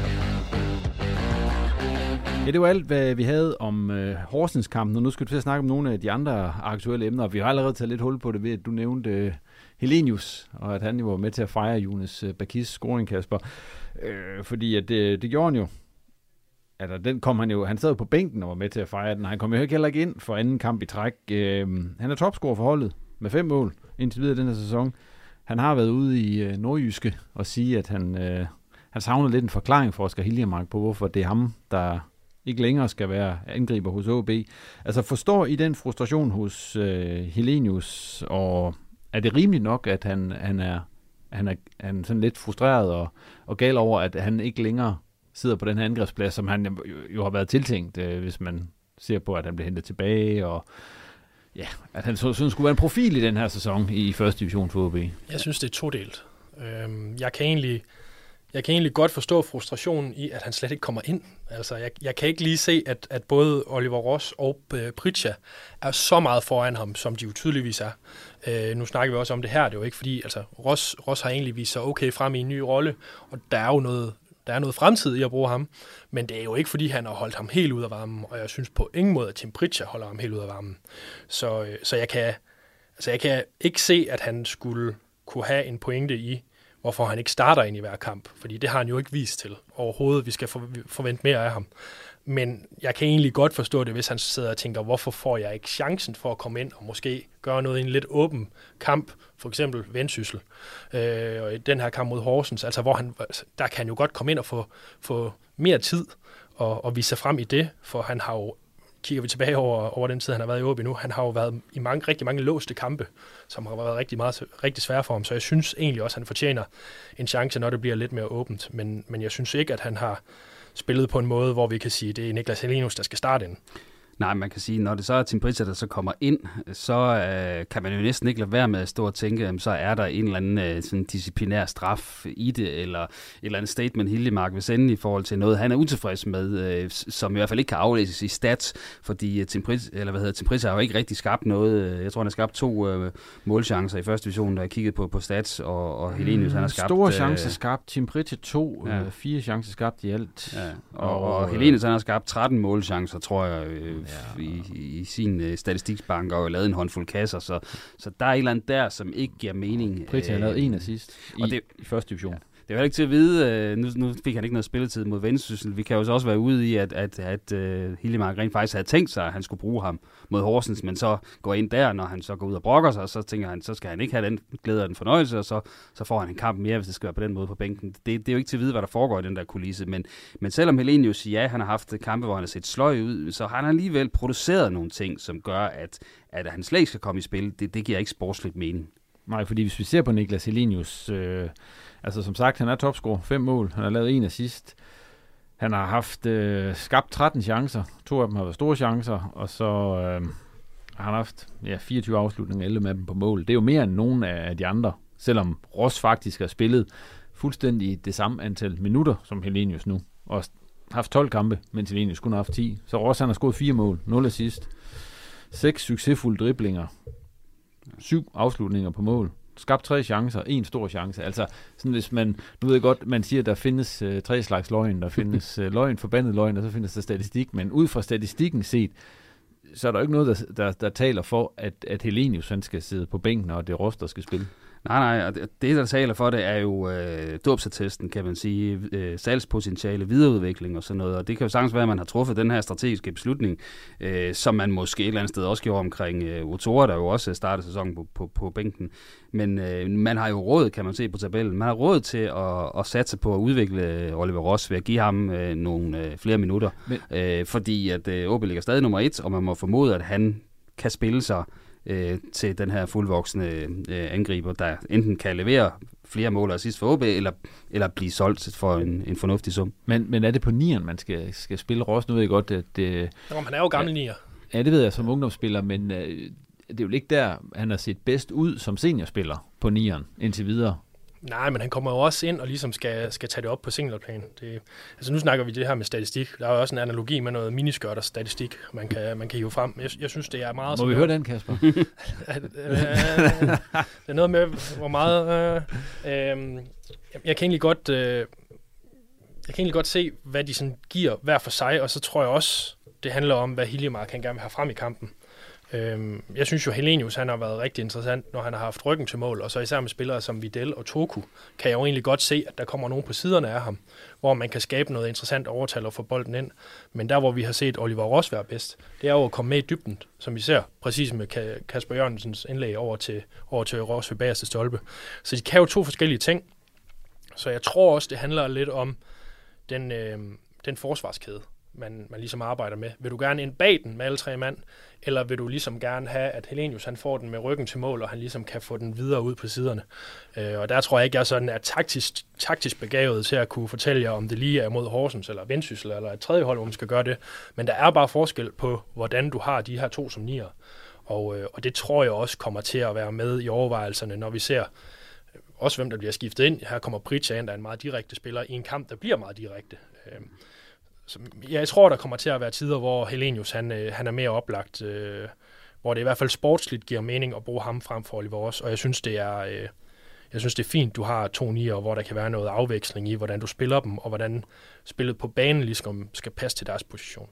Ja, det var alt, hvad vi havde om Horsens-kampen, og nu skal du til at snakke om nogle af de andre aktuelle emner. Vi har allerede taget lidt hul på det ved, at du nævnte Helenius, og at han jo var med til at fejre Jonas Bakis scoring, Kasper. Fordi at det gjorde han jo. Altså, den kom han sad på bænken og var med til at fejre den. Han kom jo heller ikke ind for anden kamp i træk. Han er topscorer for holdet med 5 mål indtil videre den her sæson. Han har været ude i Nordjyske og sige, at han savner lidt en forklaring for Oscar Hiljemark på, hvorfor det er ham, der ikke længere skal være angriber hos OB. Altså forstår I den frustration hos Helenius, og er det rimeligt nok, at han er sådan lidt frustreret og gal over, at han ikke længere sidder på den her angrebsplads, som han jo har været tiltænkt, hvis man ser på, at han bliver hentet tilbage, og ja, at han sådan skulle være en profil i den her sæson i første division for OB? Jeg synes, det er todelt. Jeg kan egentlig godt forstå frustrationen i, at han slet ikke kommer ind. Altså, jeg kan ikke lige se, at både Oliver Ross og Pritja er så meget foran ham, som de jo tydeligvis er. Nu snakker vi også om det her. Det er jo ikke fordi, altså, Ross har egentlig vist sig okay frem i en ny rolle, og der er jo noget fremtid i at bruge ham, men det er jo ikke fordi, han har holdt ham helt ud af varmen, og jeg synes på ingen måde, at Tim Pritja holder ham helt ud af varmen. Så jeg kan ikke se, at han skulle kunne have en pointe i, hvorfor han ikke starter ind i hver kamp, fordi det har han jo ikke vist til overhovedet. Vi skal forvente mere af ham. Men jeg kan egentlig godt forstå det, hvis han sidder og tænker, hvorfor får jeg ikke chancen for at komme ind og måske gøre noget i en lidt åben kamp, for eksempel Vendsyssel, og i den her kamp mod Horsens, altså hvor der kan han jo godt komme ind og få mere tid og vise sig frem i det, for han har jo, kigger vi tilbage over den tid, han har været i OB nu, han har jo været i rigtig mange låste kampe, som har været rigtig svære for ham, så jeg synes egentlig også, at han fortjener en chance, når det bliver lidt mere åbent, men jeg synes ikke, at han har spillet på en måde, hvor vi kan sige, at det er Niklas Helenius, der skal starte ind. Nej, man kan sige, når det så er Tim Pritchard, der så kommer ind, så kan man jo næsten ikke lade være med at stå og tænke, så er der en eller anden sådan disciplinær straf i det, eller et eller andet statement Hiljemark vil sende i forhold til noget, han er utilfreds med, som i hvert fald ikke kan aflæses i stats, fordi Tim Pritchard har jo ikke rigtig skabt noget. Jeg tror, han har skabt 2 målchancer i første division, der jeg kiggede på stats, og Helenius, han har skabt... Store chancer skabt, Tim Pritchard 2, 4 chancer skabt i alt. Ja. Og Helenius, han har skabt 13 målchancer, tror jeg, i sin statistikbank, og lavet en håndfuld kasser, så der er et eller andet der, som ikke giver mening. Pritchard har lavet 1 assist i første division. Det er jo ikke til at vide, nu fik han ikke noget spilletid mod Vendsyssel. Vi kan jo så også være ude i, at Hiljemark rent faktisk havde tænkt sig, at han skulle bruge ham mod Horsens, men så går ind der, når han så går ud og brokker sig, så tænker han, så skal han ikke have den glæde og den fornøjelse, og så får han en kamp mere, hvis det skal være på den måde på bænken. Det er jo ikke til at vide, hvad der foregår i den der kulisse, men selvom Helenius, han har haft kampe, hvor han har set sløj ud, så har han alligevel produceret nogle ting, som gør, at han slet ikke skal komme i spil. Det giver ikke sportsligt mening. Nej, fordi hvis vi ser på Niklas Helenius, altså som sagt, han er topscorer, 5 mål, han har lavet 1 assist, han har haft skabt 13 chancer, 2 af dem har været store chancer, og så har han haft 24 afslutninger, 11 af dem på mål. Det er jo mere end nogen af de andre, selvom Ross faktisk har spillet fuldstændig det samme antal minutter som Helenius nu, og haft 12 kampe, mens Helenius kun har haft 10. Så Ross han har scoret 4 mål, 0 assist, 6 succesfulde driblinger, 7 afslutninger på mål, skabt 3 chancer, 1 stor chance. Altså, sådan hvis man, nu ved jeg godt, man siger, at der findes 3 slags løgn. Der findes løgn, forbandet løgn, og så findes der statistik. Men ud fra statistikken set, så er der ikke noget, der taler for, at Helenius han skal sidde på bænken, og det er Ross, der skal spille. Nej, og det, der taler for det, er jo dåbsattesten, kan man sige, salgspotentiale, videreudvikling og sådan noget, og det kan jo sagtens være, at man har truffet den her strategiske beslutning, som man måske et eller andet sted også gjorde omkring Otora, der jo også startede sæsonen på bænken, men man har jo råd, kan man se på tabellen, man har råd til at satse på at udvikle Oliver Ross ved at give ham nogle flere minutter, fordi at OB ligger stadig nummer 1, og man må formode, at han kan spille sig til den her fuldvoksne angriber, der enten kan levere flere mål og assist for OB, eller blive solgt for en fornuftig sum. Men er det på 9'eren, man skal spille Ross? Nu ved jeg godt, at... han er jo gammel 9'er. Ja, det ved jeg som ungdomsspiller, men det er jo ikke der, han har set bedst ud som seniorspiller på 9'eren indtil videre. Nej, men han kommer jo også ind og ligesom skal tage det op på singleplan. Altså nu snakker vi det her med statistik. Der er jo også en analogi med noget miniskørter statistik, man kan hive frem. Jeg synes, det er meget... Må vi høre den, Kasper? Det er noget med, hvor meget... Jeg kan egentlig godt se, hvad de sådan giver hver for sig, og så tror jeg også, det handler om, hvad Hiljemark kan gerne vil have frem i kampen. Jeg synes jo, Helenius han har været rigtig interessant, når han har haft ryggen til mål, og så især med spillere som Vidal og Toku, kan jeg jo egentlig godt se, at der kommer nogen på siderne af ham, hvor man kan skabe noget interessant overtal og få bolden ind. Men der, hvor vi har set Oliver Ross være bedst, det er jo at komme med i dybden, som vi ser præcis med Kasper Jørgensens indlæg over til Ross ved bagerste stolpe. Så de kan jo 2 forskellige ting. Så jeg tror også, det handler lidt om den forsvarskæde, man ligesom arbejder med. Vil du gerne ind bag den med alle 3 mand, eller vil du ligesom gerne have, at Helenius han får den med ryggen til mål, og han ligesom kan få den videre ud på siderne. Og der tror jeg ikke, jeg sådan er taktisk begavet til at kunne fortælle jer, om det lige er mod Horsens eller Vendsyssel eller et tredje hold, hvor man skal gøre det. Men der er bare forskel på, hvordan du har de her 2 som 9'er. Og det tror jeg også kommer til at være med i overvejelserne, når vi ser også, hvem der bliver skiftet ind. Her kommer Pritchard ind, der er en meget direkte spiller i en kamp, der bliver meget direkte. Så jeg tror, der kommer til at være tider, hvor Helenius han er mere oplagt, hvor det i hvert fald sportsligt giver mening at bruge ham frem for Oliver Ross. Og jeg synes, det er fint, du har 2 9'er, hvor der kan være noget afveksling i, hvordan du spiller dem, og hvordan spillet på banen ligesom skal passe til deres position.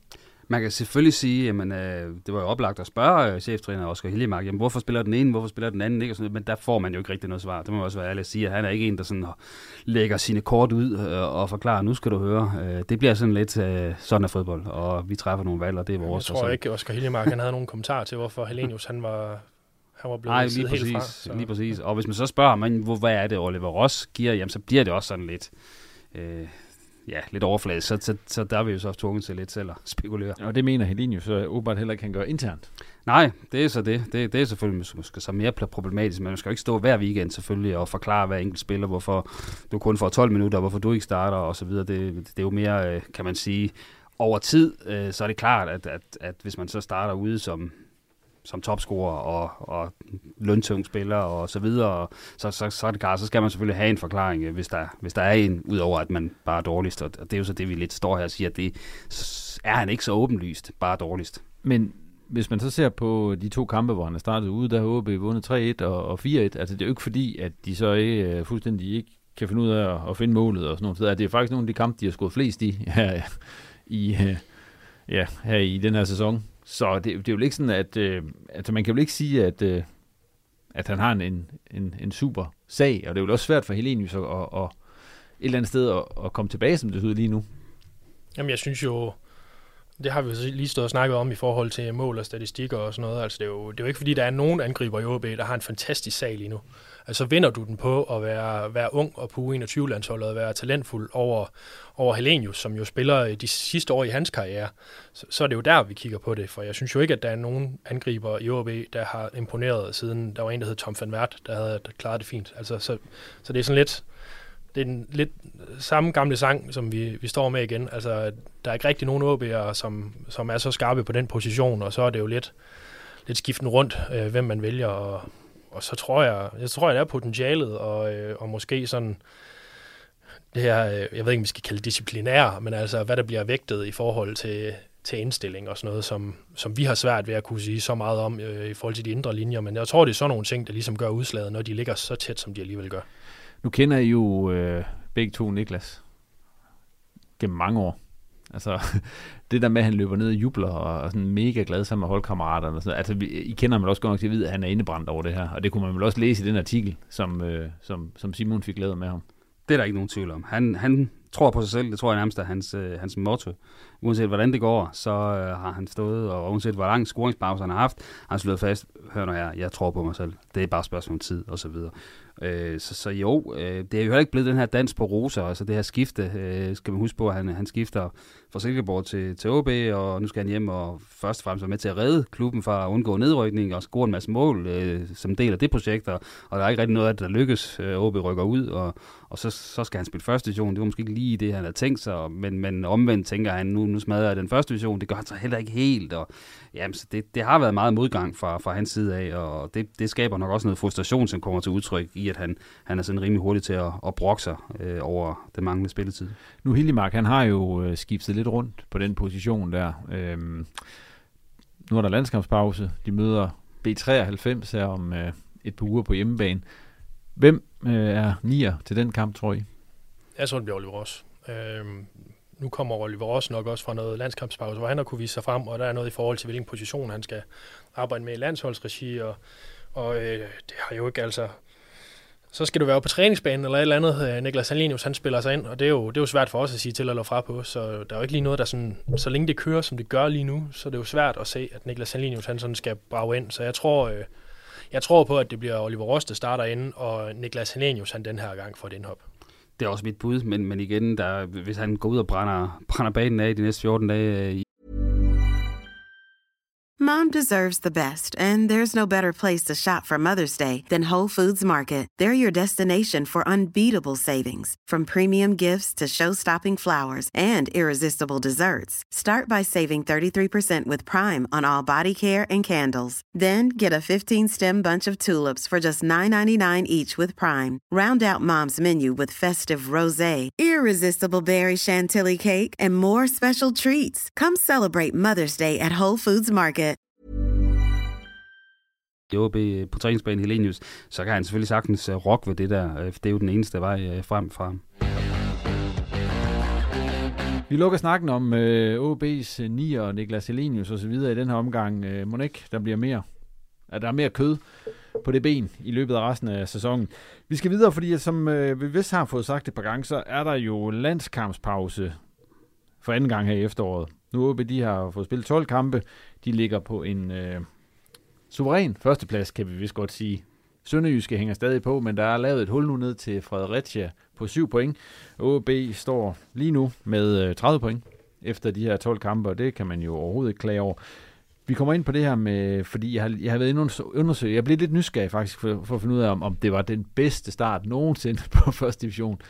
Man kan selvfølgelig sige, at det var jo oplagt at spørge cheftræner Oscar Hiljemark, jamen, hvorfor spiller den ene, hvorfor spiller den anden, ikke? Og sådan, men der får man jo ikke rigtig noget svar. Det må også være ærligt at sige, at han er ikke en, der sådan lægger sine kort ud og forklarer, nu skal du høre. Det bliver sådan lidt sådan af fodbold, og vi træffer nogle valg, og det er vores. Jeg tror ikke, at Oscar Hiljemark han havde nogen kommentar til, hvorfor Helenius han var blevet siddet helt fra. Så. Lige præcis. Og hvis man så spørger, hvad er det, Oliver Ross giver, jamen så bliver det også sådan lidt... lidt overfladisk, så der er vi jo så tvunget til lidt selv at spekulere. Og det mener Helenius så åbenbart heller ikke kan gøre internt. Nej, det er så det. Det er selvfølgelig måske så mere problematisk, men man skal jo ikke stå hver weekend selvfølgelig og forklare hver enkelt spiller, hvorfor du kun får 12 minutter, og hvorfor du ikke starter og så videre. Det er jo mere, kan man sige, over tid, så er det klart, at hvis man så starter ude som topscorer og løntung spiller og så videre, så er det klart, så skal man selvfølgelig have en forklaring, hvis der er en, udover at man bare er dårligst, og det er jo så det, vi lidt står her og siger, at det er han ikke så åbenlyst, bare dårligst. Men hvis man så ser på de 2 kampe, hvor han er startet ude, der har OB vundet 3-1 og 4-1, altså det er jo ikke fordi, at de så ikke fuldstændig ikke kan finde ud af at finde målet og sådan noget. Så det er faktisk nogle af de kampe, de har scoret flest i her i den her sæson. Så det er jo ikke sådan, at man kan jo ikke sige, at han har en super sag, og det er jo også svært for Helenius at et eller andet sted at komme tilbage, som det hedder lige nu. Jamen jeg synes jo, det har vi lige stået og snakket om i forhold til mål og statistikker og sådan noget. Altså det er jo ikke fordi, der er nogen angriber i OB, der har en fantastisk sag lige nu. Altså vinder du den på at være ung og på U21-landsholdet og være talentfuld over Helenius, som jo spiller de sidste år i hans karriere, så er det jo der, vi kigger på det. For jeg synes jo ikke, at der er nogen angriber i OB, der har imponeret, siden der var en, der hed Tom van Wert, der havde klaret det fint. Altså, så det er sådan lidt... Det er en lidt samme gamle sang, som vi står med igen. Altså, der er ikke rigtig nogen OB'ere, som er så skarpe på den position, og så er det jo lidt skiften rundt, hvem man vælger. Og så tror jeg, der er potentialet, og måske sådan det her, jeg ved ikke, om vi skal kalde det disciplinær, men altså, hvad der bliver vægtet i forhold til indstilling og sådan noget, som vi har svært ved at kunne sige så meget om i forhold til de indre linjer. Men jeg tror, det er sådan nogle ting, der ligesom gør udslaget, når de ligger så tæt, som de alligevel gør. Nu kender I jo begge to Niklas gennem mange år. Altså, det der med, at han løber ned og jubler og sådan mega glad sammen med holdkammeraterne. Og sådan, altså, I kender ham også godt nok til at vide, at han er indebrændt over det her. Og det kunne man vel også læse i den artikel, som Simon fik lavet med ham. Det er der ikke nogen tvivl om. Han tror på sig selv. Det tror jeg nærmest er hans motto. Uanset hvordan det går, så har han stået, og uanset hvor lang scoringspause han har haft, har han slået fast, hør nu her, jeg tror på mig selv. Det er bare spørgsmål om tid, og så videre. Så jo, det er jo heller ikke blevet den her dans på roser, altså det her skifte, skal man huske på, at han skifter fra Silkeborg til OB, og nu skal han hjem og først og fremmest være med til at redde klubben fra at undgå nedrykning og score en masse mål som del af det projekt, og der er ikke rigtig noget af det, der lykkes. OB rykker ud, og så skal han spille første division. Det var måske ikke lige det, han havde tænkt sig, men omvendt tænker han, nu smadrer jeg den første division, det gør han så heller ikke helt, og jamen, så det har været meget modgang fra hans side af, og det skaber nok også noget frustration, som kommer til udtryk i, at han er sådan rimelig hurtig til at brokke sig over den manglende spilletid. Nu Hiljemark, han har jo skiftet lidt rundt på den position der. Nu er der landskampspause. De møder B93 her om et par uger på hjemmebane. Hvem er nier til den kamp, tror I? Jeg tror, det bliver Oliver Ross. Nu kommer Oliver Ross nok også fra noget landskampspause, hvor han har kunne vise sig frem, og der er noget i forhold til, hvilken position han skal arbejde med i landsholdsregi, og det har jo ikke altså... Så skal du være på træningsbanen eller et eller andet. Niklas Helenius, han spiller sig ind, og det er jo svært for os at sige til eller fra på, så der er jo ikke lige noget, der sådan, så længe det kører, som det gør lige nu, så det er jo svært at se, at Niklas Helenius, han sådan skal brage ind, så jeg tror på, at det bliver Oliver Ross, der starter inde, og Niklas Helenius, han den her gang får et indhop. Det er også mit bud, men igen, hvis han går ud og brænder banen af de næste 14 dage... Mom deserves the best, and there's no better place to shop for Mother's Day than Whole Foods Market. They're your destination for unbeatable savings, from premium gifts to show-stopping flowers and irresistible desserts. Start by saving 33% with Prime on all body care and candles. Then get a 15-stem bunch of tulips for just $9.99 each with Prime. Round out Mom's menu with festive rosé, irresistible berry chantilly cake, and more special treats. Come celebrate Mother's Day at Whole Foods Market. OB på træningsbanen Helenius, så kan han selvfølgelig sagtens rock ved det der. Det er jo den eneste vej frem fra ham. Vi lukker snakken om OB's nier, Niklas Helenius og så videre i den her omgang. Monik, der bliver mere. At der er mere kød på det ben i løbet af resten af sæsonen. Vi skal videre, fordi som vi vist har fået sagt et par gange, så er der jo landskampspause for anden gang her i efteråret. Nu OB, de har fået spillet 12 kampe. De ligger på en suveræn førsteplads, kan vi vist godt sige. Sønderjyske hænger stadig på, men der er lavet et hul nu ned til Fredericia på 7 point. OB står lige nu med 30 point efter de her 12 kampe, og det kan man jo overhovedet ikke klage over. Vi kommer ind på det her med, fordi jeg har været inde og undersøge. Jeg blev lidt nysgerrig faktisk for at finde ud af, om det var den bedste start nogensinde på første division.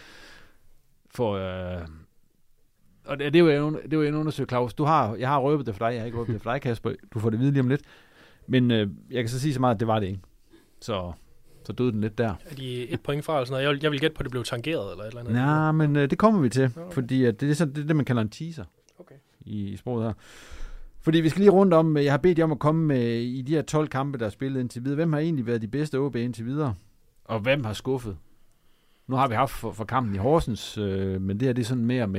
Og det var en undersøgelse, Claus. Jeg har røbet det for dig, jeg har ikke røbet det for dig, Kasper. Du får det vide lige om lidt. Men jeg kan så sige så meget, at det var det ikke. Så døde den lidt der. Er de et point fra, eller sådan noget? Jeg vil gætte på, at det blev tangeret, eller et eller andet. Nej, men det kommer vi til, fordi at det er det, man kalder en teaser i sproget her. Fordi vi skal lige rundt om, jeg har bedt jer om at komme med i de her 12 kampe, der er spillet indtil videre. Hvem har egentlig været de bedste OB indtil videre? Og hvem har skuffet? Nu har vi haft for kampen i Horsens, men det her det er sådan mere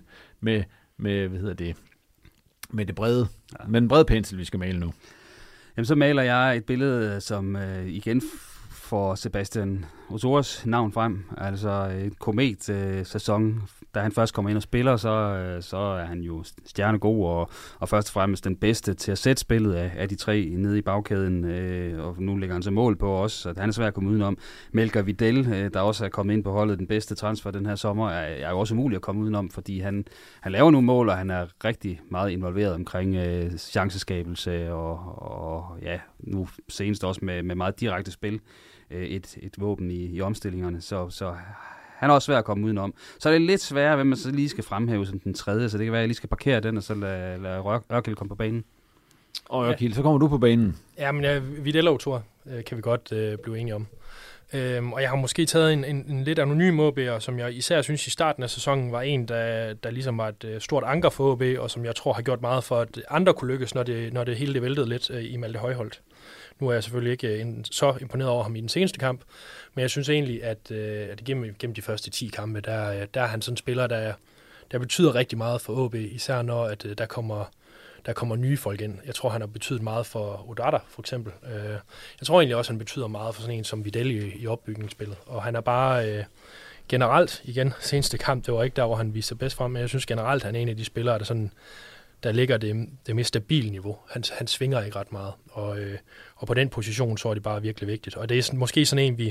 med det brede, med den brede pensel, vi skal male nu. Jamen, så maler jeg et billede, som igen får Sebastian Osoras navn frem. Altså et komet-sæson. Da han først kommer ind og spiller, så er han jo stjernegod og først og fremmest den bedste til at sætte spillet af de tre nede i bagkæden. Og nu lægger han sig mål på os, så han er svær at komme udenom. Melker Vidal, der også er kommet ind på holdet, den bedste transfer den her sommer, er jo også umuligt at komme udenom, fordi han laver nogle mål, og han er rigtig meget involveret omkring chanceskabelse og ja, nu senest også med meget direkte spil. Et våben i omstillingerne, så han er også svær at komme udenom. Så er det lidt sværere, hvem man så lige skal fremhæve som den tredje, så det kan være, at jeg lige skal parkere den, og så lade Ørkild komme på banen. Og Ørkild, så kommer du på banen. Ja, men Vidal og Thor kan vi godt blive enige om. Og jeg har måske taget en lidt anonym OB'er, som jeg især synes i starten af sæsonen var en, der ligesom var et stort anker for OB, og som jeg tror har gjort meget for, at andre kunne lykkes, når det hele det væltede lidt i Malte Højholt. Nu er jeg selvfølgelig ikke så imponeret over ham i den seneste kamp, men jeg synes egentlig, at gennem de første 10 kampe, der er han sådan en spiller, der betyder rigtig meget for OB, især når at der kommer nye folk ind. Jeg tror, han har betydet meget for Odata, for eksempel. Jeg tror egentlig også, han betyder meget for sådan en som Vidal i opbygningsspillet. Og han er bare generelt, igen, seneste kamp, det var ikke der, hvor han viste sig bedst frem, men jeg synes generelt, han er en af de spillere, der ligger det mest stabile niveau. Han svinger ikke ret meget, og på den position, så er det bare virkelig vigtigt. Og det er måske sådan en,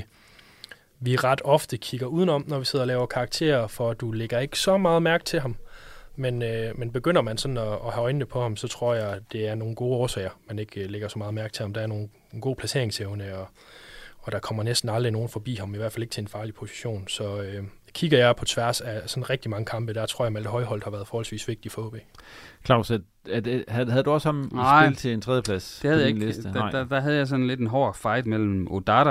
vi ret ofte kigger udenom, når vi sidder og laver karakterer, for du lægger ikke så meget mærke til ham. Men begynder man sådan at have øjnene på ham, så tror jeg, at det er nogle gode årsager, man ikke lægger så meget mærke til ham. Der er en god placeringsevne, og der kommer næsten aldrig nogen forbi ham, i hvert fald ikke til en farlig position. Så kigger jeg på tværs af sådan rigtig mange kampe, der tror jeg, at Malte Højholt har været forholdsvis vigtig for OB. Claus, havde du også ham i spil til en tredjeplads? Det havde jeg ikke. Der havde jeg sådan lidt en hård fight mellem Odata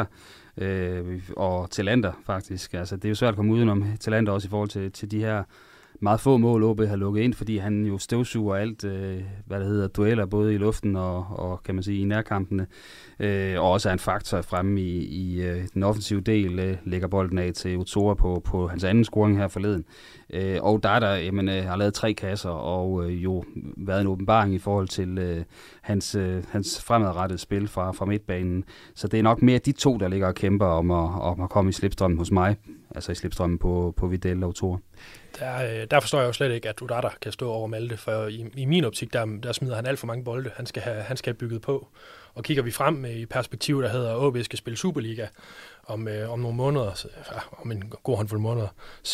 og Tillander, faktisk. Altså, det er jo svært at komme udenom Tillander også i forhold til de her meget få mål, OB har lukket ind, fordi han jo støvsuger alt, hvad det hedder, dueller, både i luften og kan man sige, i nærkampene, og også er en faktor fremme i den offensive del, lægger bolden af til Utora på hans anden scoring her forleden. Og der har lavet 3 kasser, og jo været en åbenbaring i forhold til hans fremadrettede spil fra midtbanen. Så det er nok mere de to, der ligger og kæmper om at komme i slipstrømmen hos mig, altså i slipstrømmen på Vidal og Utora. Der forstår jeg jo slet ikke, at Odata kan stå over Malte, for i min optik, der smider han alt for mange bolde. Han skal have bygget på. Og kigger vi frem i perspektiv, der hedder, at OB skal spille Superliga om nogle måneder, om en god håndfuld måneder,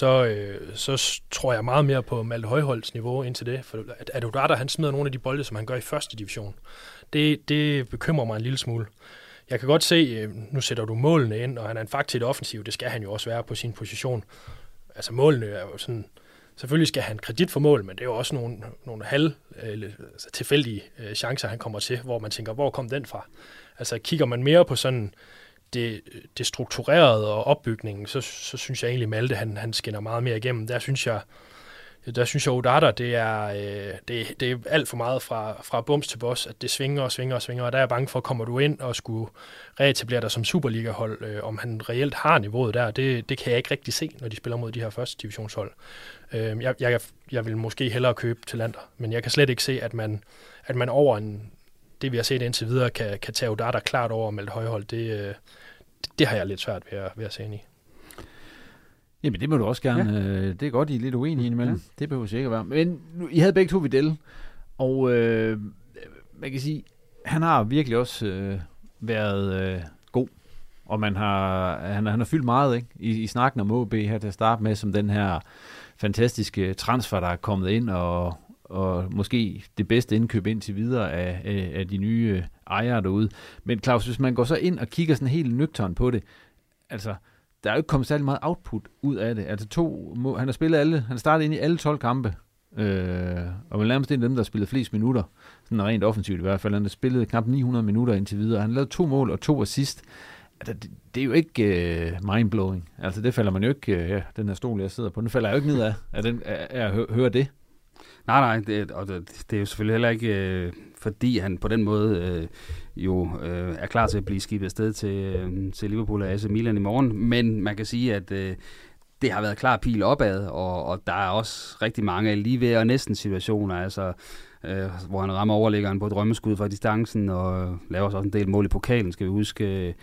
så tror jeg meget mere på Malte Højholts niveau indtil det. For at Odata, han smider nogle af de bolde, som han gør i første division. Det bekymrer mig en lille smule. Jeg kan godt se, nu sætter du målene ind, og han er en faktor i det offensive, det skal han jo også være på sin position. Altså målene er jo sådan, selvfølgelig skal han kredit for mål, men det er jo også nogle tilfældige chancer, han kommer til, hvor man tænker, hvor kom den fra? Altså kigger man mere på sådan det strukturerede og opbygningen, så synes jeg egentlig, Malte, han skinner meget mere igennem. Der synes jeg, Der synes jeg, Odata, det er alt for meget fra bums til boss, at det svinger, og der er jeg bange for, kommer du ind og skulle reetablere dig som Superliga-hold, om han reelt har niveauet der, det kan jeg ikke rigtig se, når de spiller mod de her første divisionshold. Jeg vil måske hellere købe til Lander, men jeg kan slet ikke se, at man over det, vi har set indtil videre, kan tage Odata klart over med et højhold. Det har jeg lidt svært ved at se ind i. Jamen, det må du også gerne. Ja. Det er godt, I er lidt uenige indimellem. Ja. Det behøver sikkert være. Men I havde begge to Vidal, og man kan sige, han har virkelig også været god. Og han har fyldt meget, ikke? I snakken om OB her til at starte med, som den her fantastiske transfer, der er kommet ind, og måske det bedste indkøb indtil videre af de nye ejere derude. Men Claus, hvis man går så ind og kigger sådan helt nøgtern på det, altså, der er jo ikke kommet særlig meget output ud af det. Altså han har spillet han startet ind i alle 12 kampe, og vel nærmest en af dem, der har spillet flest minutter, sådan rent offensivt i hvert fald. Han har spillet knap 900 minutter indtil videre. Han har lavet 2 mål og 2 assist. Altså, det er jo ikke mindblowing. Altså, det falder man jo ikke, den her stol, jeg sidder på, den falder jeg jo ikke ned af at høre det. Nej, det er jo selvfølgelig heller ikke, fordi han på den måde er klar til at blive skibet afsted til Liverpool og AC Milan i morgen. Men man kan sige, at det har været klar pil opad, og der er også rigtig mange lige ved og næsten situationer, altså hvor han rammer overliggeren på et drømmeskud fra distancen, og laver også en del mål i pokalen, skal vi huske,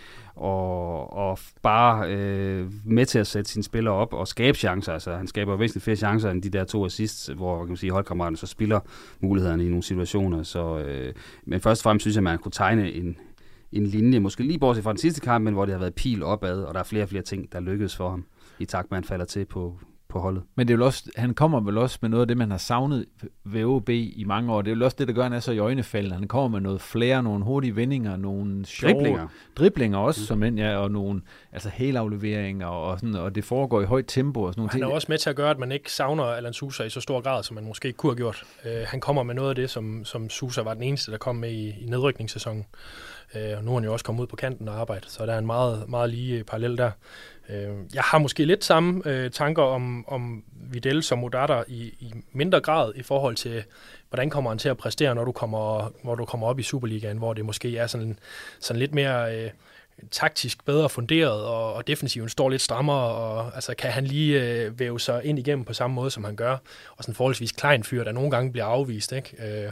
og bare med til at sætte sine spillere op og skabe chancer. Altså, han skaber væsentligt flere chancer end de der 2 assists, hvor kan man sige, holdkammeraterne så spiller mulighederne i nogle situationer. Så, men først og fremmest synes jeg, at man kunne tegne en linje, måske lige bortset fra den sidste kamp, men hvor det har været pil opad, og der er flere og flere ting, der lykkedes for ham, i takt med, at han falder til på holdet. Men det er jo også, han kommer vel også med noget af det, man har savnet ved OB i mange år. Det er jo også det, der gør, at han er så i øjnefaldende. Han kommer med noget flere, nogle hurtige vendinger, nogle sjove driblinger også, som end, ja, og nogle altså helafleveringer, og sådan, og det foregår i højt tempo og sådan nogle ting. Han er også med til at gøre, at man ikke savner Alan Sousa i så stor grad, som man måske kunne have gjort. Han kommer med noget af det, som Sousa var den eneste, der kom med i nedrykningssæsonen. Og nu er han jo også kommet ud på kanten og arbejdet, så der er en meget, meget lige parallel der. Jeg har måske lidt samme tanker om Vidal som Odata i mindre grad i forhold til, hvordan kommer han til at præstere, når du kommer op i Superligaen, hvor det måske er sådan lidt mere taktisk bedre funderet, og defensiven står lidt strammere, og altså, kan han lige væve sig ind igennem på samme måde, som han gør, og sådan en forholdsvis klein fyr, der nogle gange bliver afvist, ikke?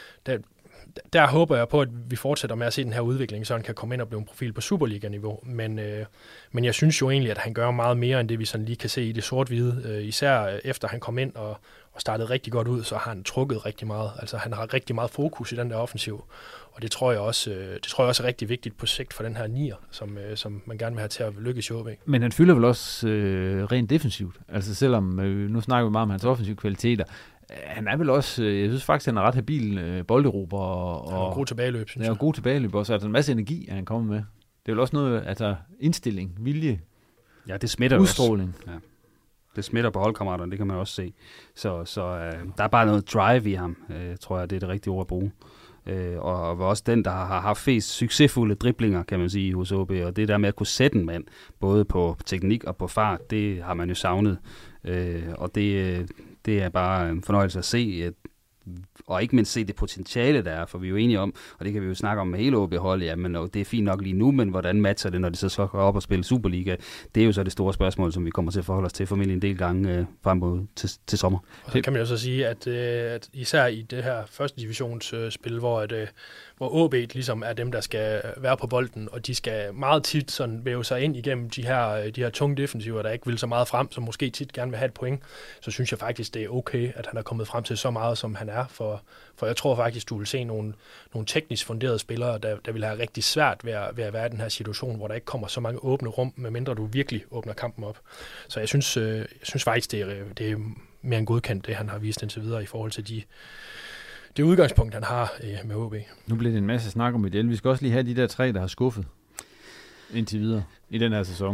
Der håber jeg på, at vi fortsætter med at se den her udvikling, så han kan komme ind og blive en profil på Superliga-niveau. Men jeg synes jo egentlig, at han gør meget mere, end det vi sådan lige kan se i det sort-hvide. Især efter han kom ind og startede rigtig godt ud, så har han trukket rigtig meget. Altså han har rigtig meget fokus i den der offensiv. Og det tror jeg også er rigtig vigtigt på sigt for den her nier, som man gerne vil have til at lykkes i OB. Men han fylder vel også rent defensivt. Altså selvom, nu snakker vi meget om hans offensive kvaliteter, han er vel også, jeg synes faktisk, han er ret habil bolderober. Og god tilbageløb, synes jeg. Ja, god tilbageløb også. Altså en masse energi, han kommer med. Det er vel også noget, altså indstilling, vilje, ja, det smitter udstråling. Også. Ja. Det smitter på holdkammeraterne, det kan man også se. Så der er bare noget drive i ham, tror jeg, det er det rigtige ord at bruge. Og var også den, der har haft flest succesfulde driblinger, kan man sige, hos OB. Og det der med at kunne sætte en mand, både på teknik og på fart, det har man jo savnet. Og det er bare en fornøjelse at se, og ikke mindst se det potentiale, der er, for vi er jo enige om, og det kan vi jo snakke om med hele OB-holdet, ja, men det er fint nok lige nu, men hvordan matcher det, når de så skal op og spille Superliga? Det er jo så det store spørgsmål, som vi kommer til at forholde os til formentlig en del gange frem mod til sommer. Og så kan man jo så sige, at især i det her første divisionsspil, hvor OB ligesom er dem, der skal være på bolden, og de skal meget tit sådan væve sig ind igennem de her tunge defensiver, der ikke vil så meget frem, som måske tit gerne vil have et point, så synes jeg faktisk, det er okay, at han er kommet frem til så meget, som han er, for jeg tror faktisk, du vil se nogle teknisk funderede spillere, der vil have rigtig svært ved at være i den her situation, hvor der ikke kommer så mange åbne rum, medmindre du virkelig åbner kampen op. Så jeg synes faktisk, det er mere end godkendt, det han har vist indtil videre i forhold til det udgangspunkt, han har med OB. Nu bliver det en masse snak om Vidal. Vi skal også lige have de der 3, der har skuffet indtil videre i den her sæson.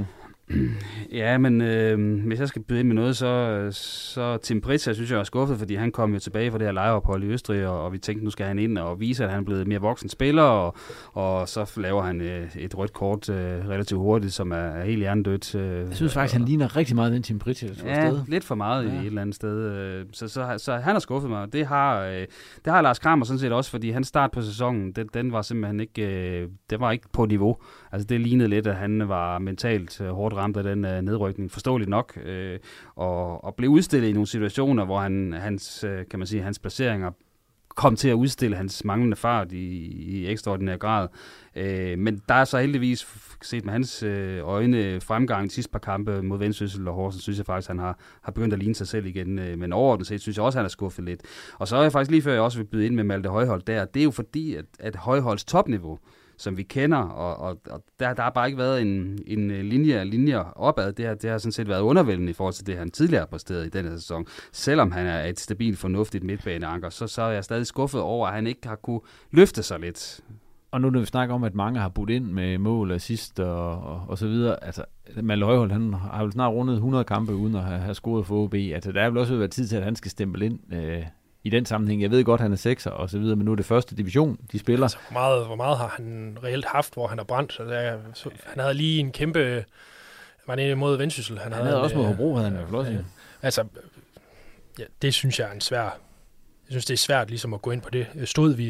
Ja, men hvis jeg skal byde ind med noget, så Tim Pritchard synes jeg er skuffet, fordi han kom jo tilbage fra det her lejeophold i Østrig, og vi tænkte, nu skal han ind og vise, at han er blevet mere voksen spiller, og så laver han et rødt kort relativt hurtigt, som er helt hjernedødt. Jeg synes faktisk, han ligner rigtig meget den Tim Pritchard. Ja, lidt for meget i et eller andet sted. Så han har skuffet mig. Det har Lars Kramer sådan set også, fordi hans start på sæsonen, den var simpelthen ikke, det var ikke på niveau. Altså det lignede lidt, at han var mentalt hårdt ramt af den nedrykning, forståeligt nok, og blev udstillet i nogle situationer, hvor hans placeringer kom til at udstille hans manglende fart i ekstraordinær grad. Men der er så heldigvis set med hans øjne fremgang de sidste par kampe mod Vendsyssel og Horsens, synes jeg faktisk, han har begyndt at ligne sig selv igen. Men overordnet set synes jeg også, han er skuffet lidt. Og så er jeg faktisk lige før, jeg også vil byde ind med Malte Højholt der. Det er jo fordi, at Højholds topniveau, som vi kender, og der har bare ikke været en linje opad. Det har sådan set været undervældende i forhold til det, han tidligere har præsteret i denne sæson. Selvom han er et stabilt, fornuftigt midtbaneanker, så er jeg stadig skuffet over, at han ikke har kunne løfte sig lidt. Og nu når vi snakker om, at mange har budt ind med mål, assist og så videre, altså Malte Højholt, han har jo snart rundet 100 kampe uden at have scoret for OB. Altså der er vel også været tid til, at han skal stemple ind i den sammenhæng. Jeg ved godt, han er 6'er og så videre, men nu er det første division, de spiller. Altså, hvor meget har han reelt haft, hvor han har brændt? Han havde lige en kæmpe... Var det imod Vendsyssel? Han havde også mod Hobro, havde han i hvert fald også. Altså, ja, det synes jeg er en svær... Jeg synes, det er svært ligesom at gå ind på det. Stod vi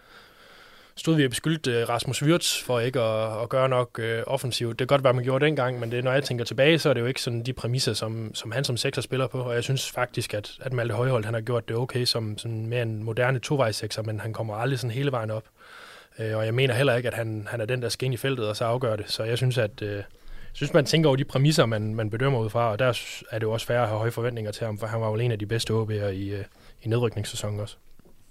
og beskyldte Rasmus Wirtz for ikke at gøre nok offensivt. Det kan godt være, man gjorde dengang, men når jeg tænker tilbage, så er det jo ikke sådan de præmisser, som han som sekser spiller på. Og jeg synes faktisk, at Malte Højholt, han har gjort det okay som sådan mere en moderne tovejssekser, men han kommer aldrig sådan hele vejen op. Og jeg mener heller ikke, at han er den, der skal ind i feltet og så afgør det. Så jeg synes, man tænker over de præmisser, man bedømmer ud fra, og der er det jo også fair at have høje forventninger til ham, for han var jo en af de bedste OB'er i nedrykningssæsonen også.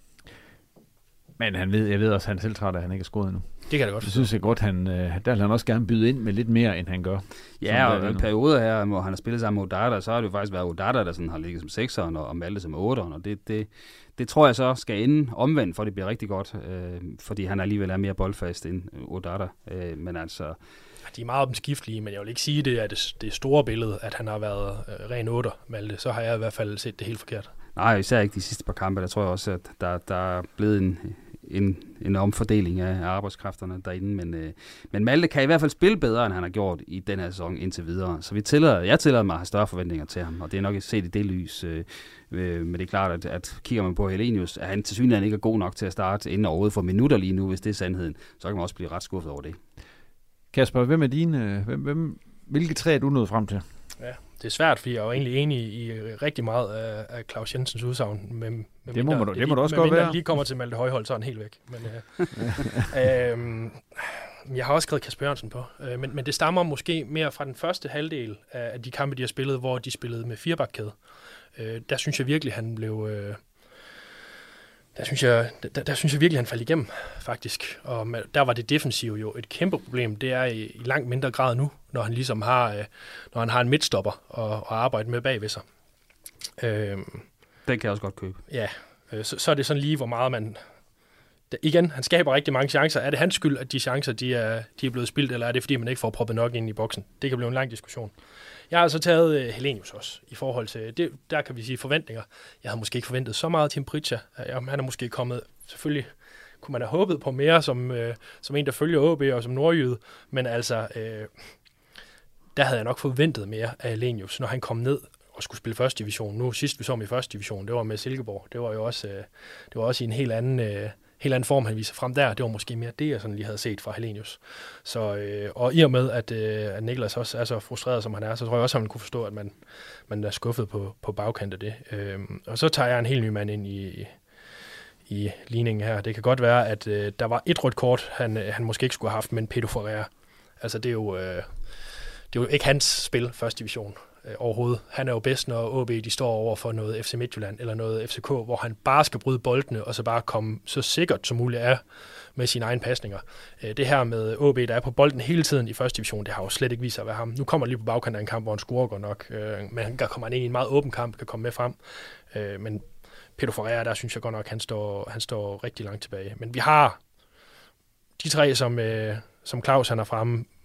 Men jeg ved også, at han er selv træt, at han ikke er scoret endnu. Det kan det godt. Jeg synes godt, der vil han også gerne byde ind med lidt mere, end han gør. Ja, og en periode her, hvor han har spillet sammen med Odata, så har det jo faktisk været Odata, der sådan har ligget som 6'eren, og Malte som 8'eren, og det tror jeg så skal ende omvendt, for det bliver rigtig godt, fordi han alligevel er mere boldfast end Odata. Men altså... De er meget omskiftelige, men jeg vil ikke sige, det er det store billede, at han har været ren 8'er, Malte. Så har jeg i hvert fald set det helt forkert. Nej, især ikke de sidste par kampe. Der tror jeg også, at der er blevet en omfordeling af arbejdskræfterne derinde. Men Malte kan i hvert fald spille bedre, end han har gjort i den her sæson indtil videre. Så jeg tillader mig at have større forventninger til ham, og det er nok set i det lys. Men det er klart, at kigger man på Helenius, at han tilsyneladende ikke er god nok til at starte inden overhovedet for minutter lige nu, hvis det er sandheden. Så kan man også blive ret skuffet over det. Kasper, hvem er dine? Hvilke tre er du nået frem til? Ja, det er svært, fordi jeg er jo egentlig enig i rigtig meget af Claus Jensens udsagn. Det må du også godt være. Jeg lige kommer til Malte Højholt, så er han helt væk. Men, jeg har også skrevet Kasper Jørgensen på. Men det stammer måske mere fra den første halvdel af de kampe, de har spillet, hvor de spillede med firebakkæde. Der synes jeg virkelig, han blev... Der synes jeg virkelig, han faldt igennem, faktisk. Og der var det defensive jo et kæmpe problem. Det er i langt mindre grad nu, når han ligesom har en midtstopper og arbejde med bagved sig. Den kan jeg også godt købe. Ja, så er det sådan lige, hvor meget man... Igen, han skaber rigtig mange chancer. Er det hans skyld, at de chancer de er blevet spildt, eller er det, fordi man ikke får proppet nok ind i boksen? Det kan blive en lang diskussion. Jeg har altså taget Helenius også, i forhold til det. Der kan vi sige forventninger. Jeg havde måske ikke forventet så meget Tim Pritchard. Han er måske kommet, selvfølgelig kunne man have håbet på mere, som en, der følger OB og som nordjyde, men altså, der havde jeg nok forventet mere af Helenius, når han kom ned og skulle spille første division. Nu sidst vi så ham i første division, det var med Silkeborg. Det var jo også, det var også i en helt anden form, han viser frem der. Det var måske mere det, jeg sådan lige havde set fra Helenius. Så, og i og med, at Niklas også er så frustreret, som han er, så tror jeg også, at man kunne forstå, at man er skuffet på bagkant af det. Og så tager jeg en helt ny mand ind i ligningen her. Det kan godt være, at der var et rødt kort, han måske ikke skulle have haft, men Pedro Ferreira. Altså, det er jo ikke hans spil, første division. Overhovedet. Han er jo bedst, når OB de står over for noget FC Midtjylland eller noget FCK, hvor han bare skal bryde boldene og så bare komme så sikkert som muligt af med sine egne pasninger. Det her med OB, der er på bolden hele tiden i første division, det har jo slet ikke vist sig at være ham. Nu kommer han lige på bagkant af en kamp, hvor han scorer godt nok, men der kommer han ind i en meget åben kamp, kan komme med frem. Men Pedro Ferreira, der synes jeg godt nok, han står rigtig langt tilbage. Men vi har de tre, som Claus han er fremme,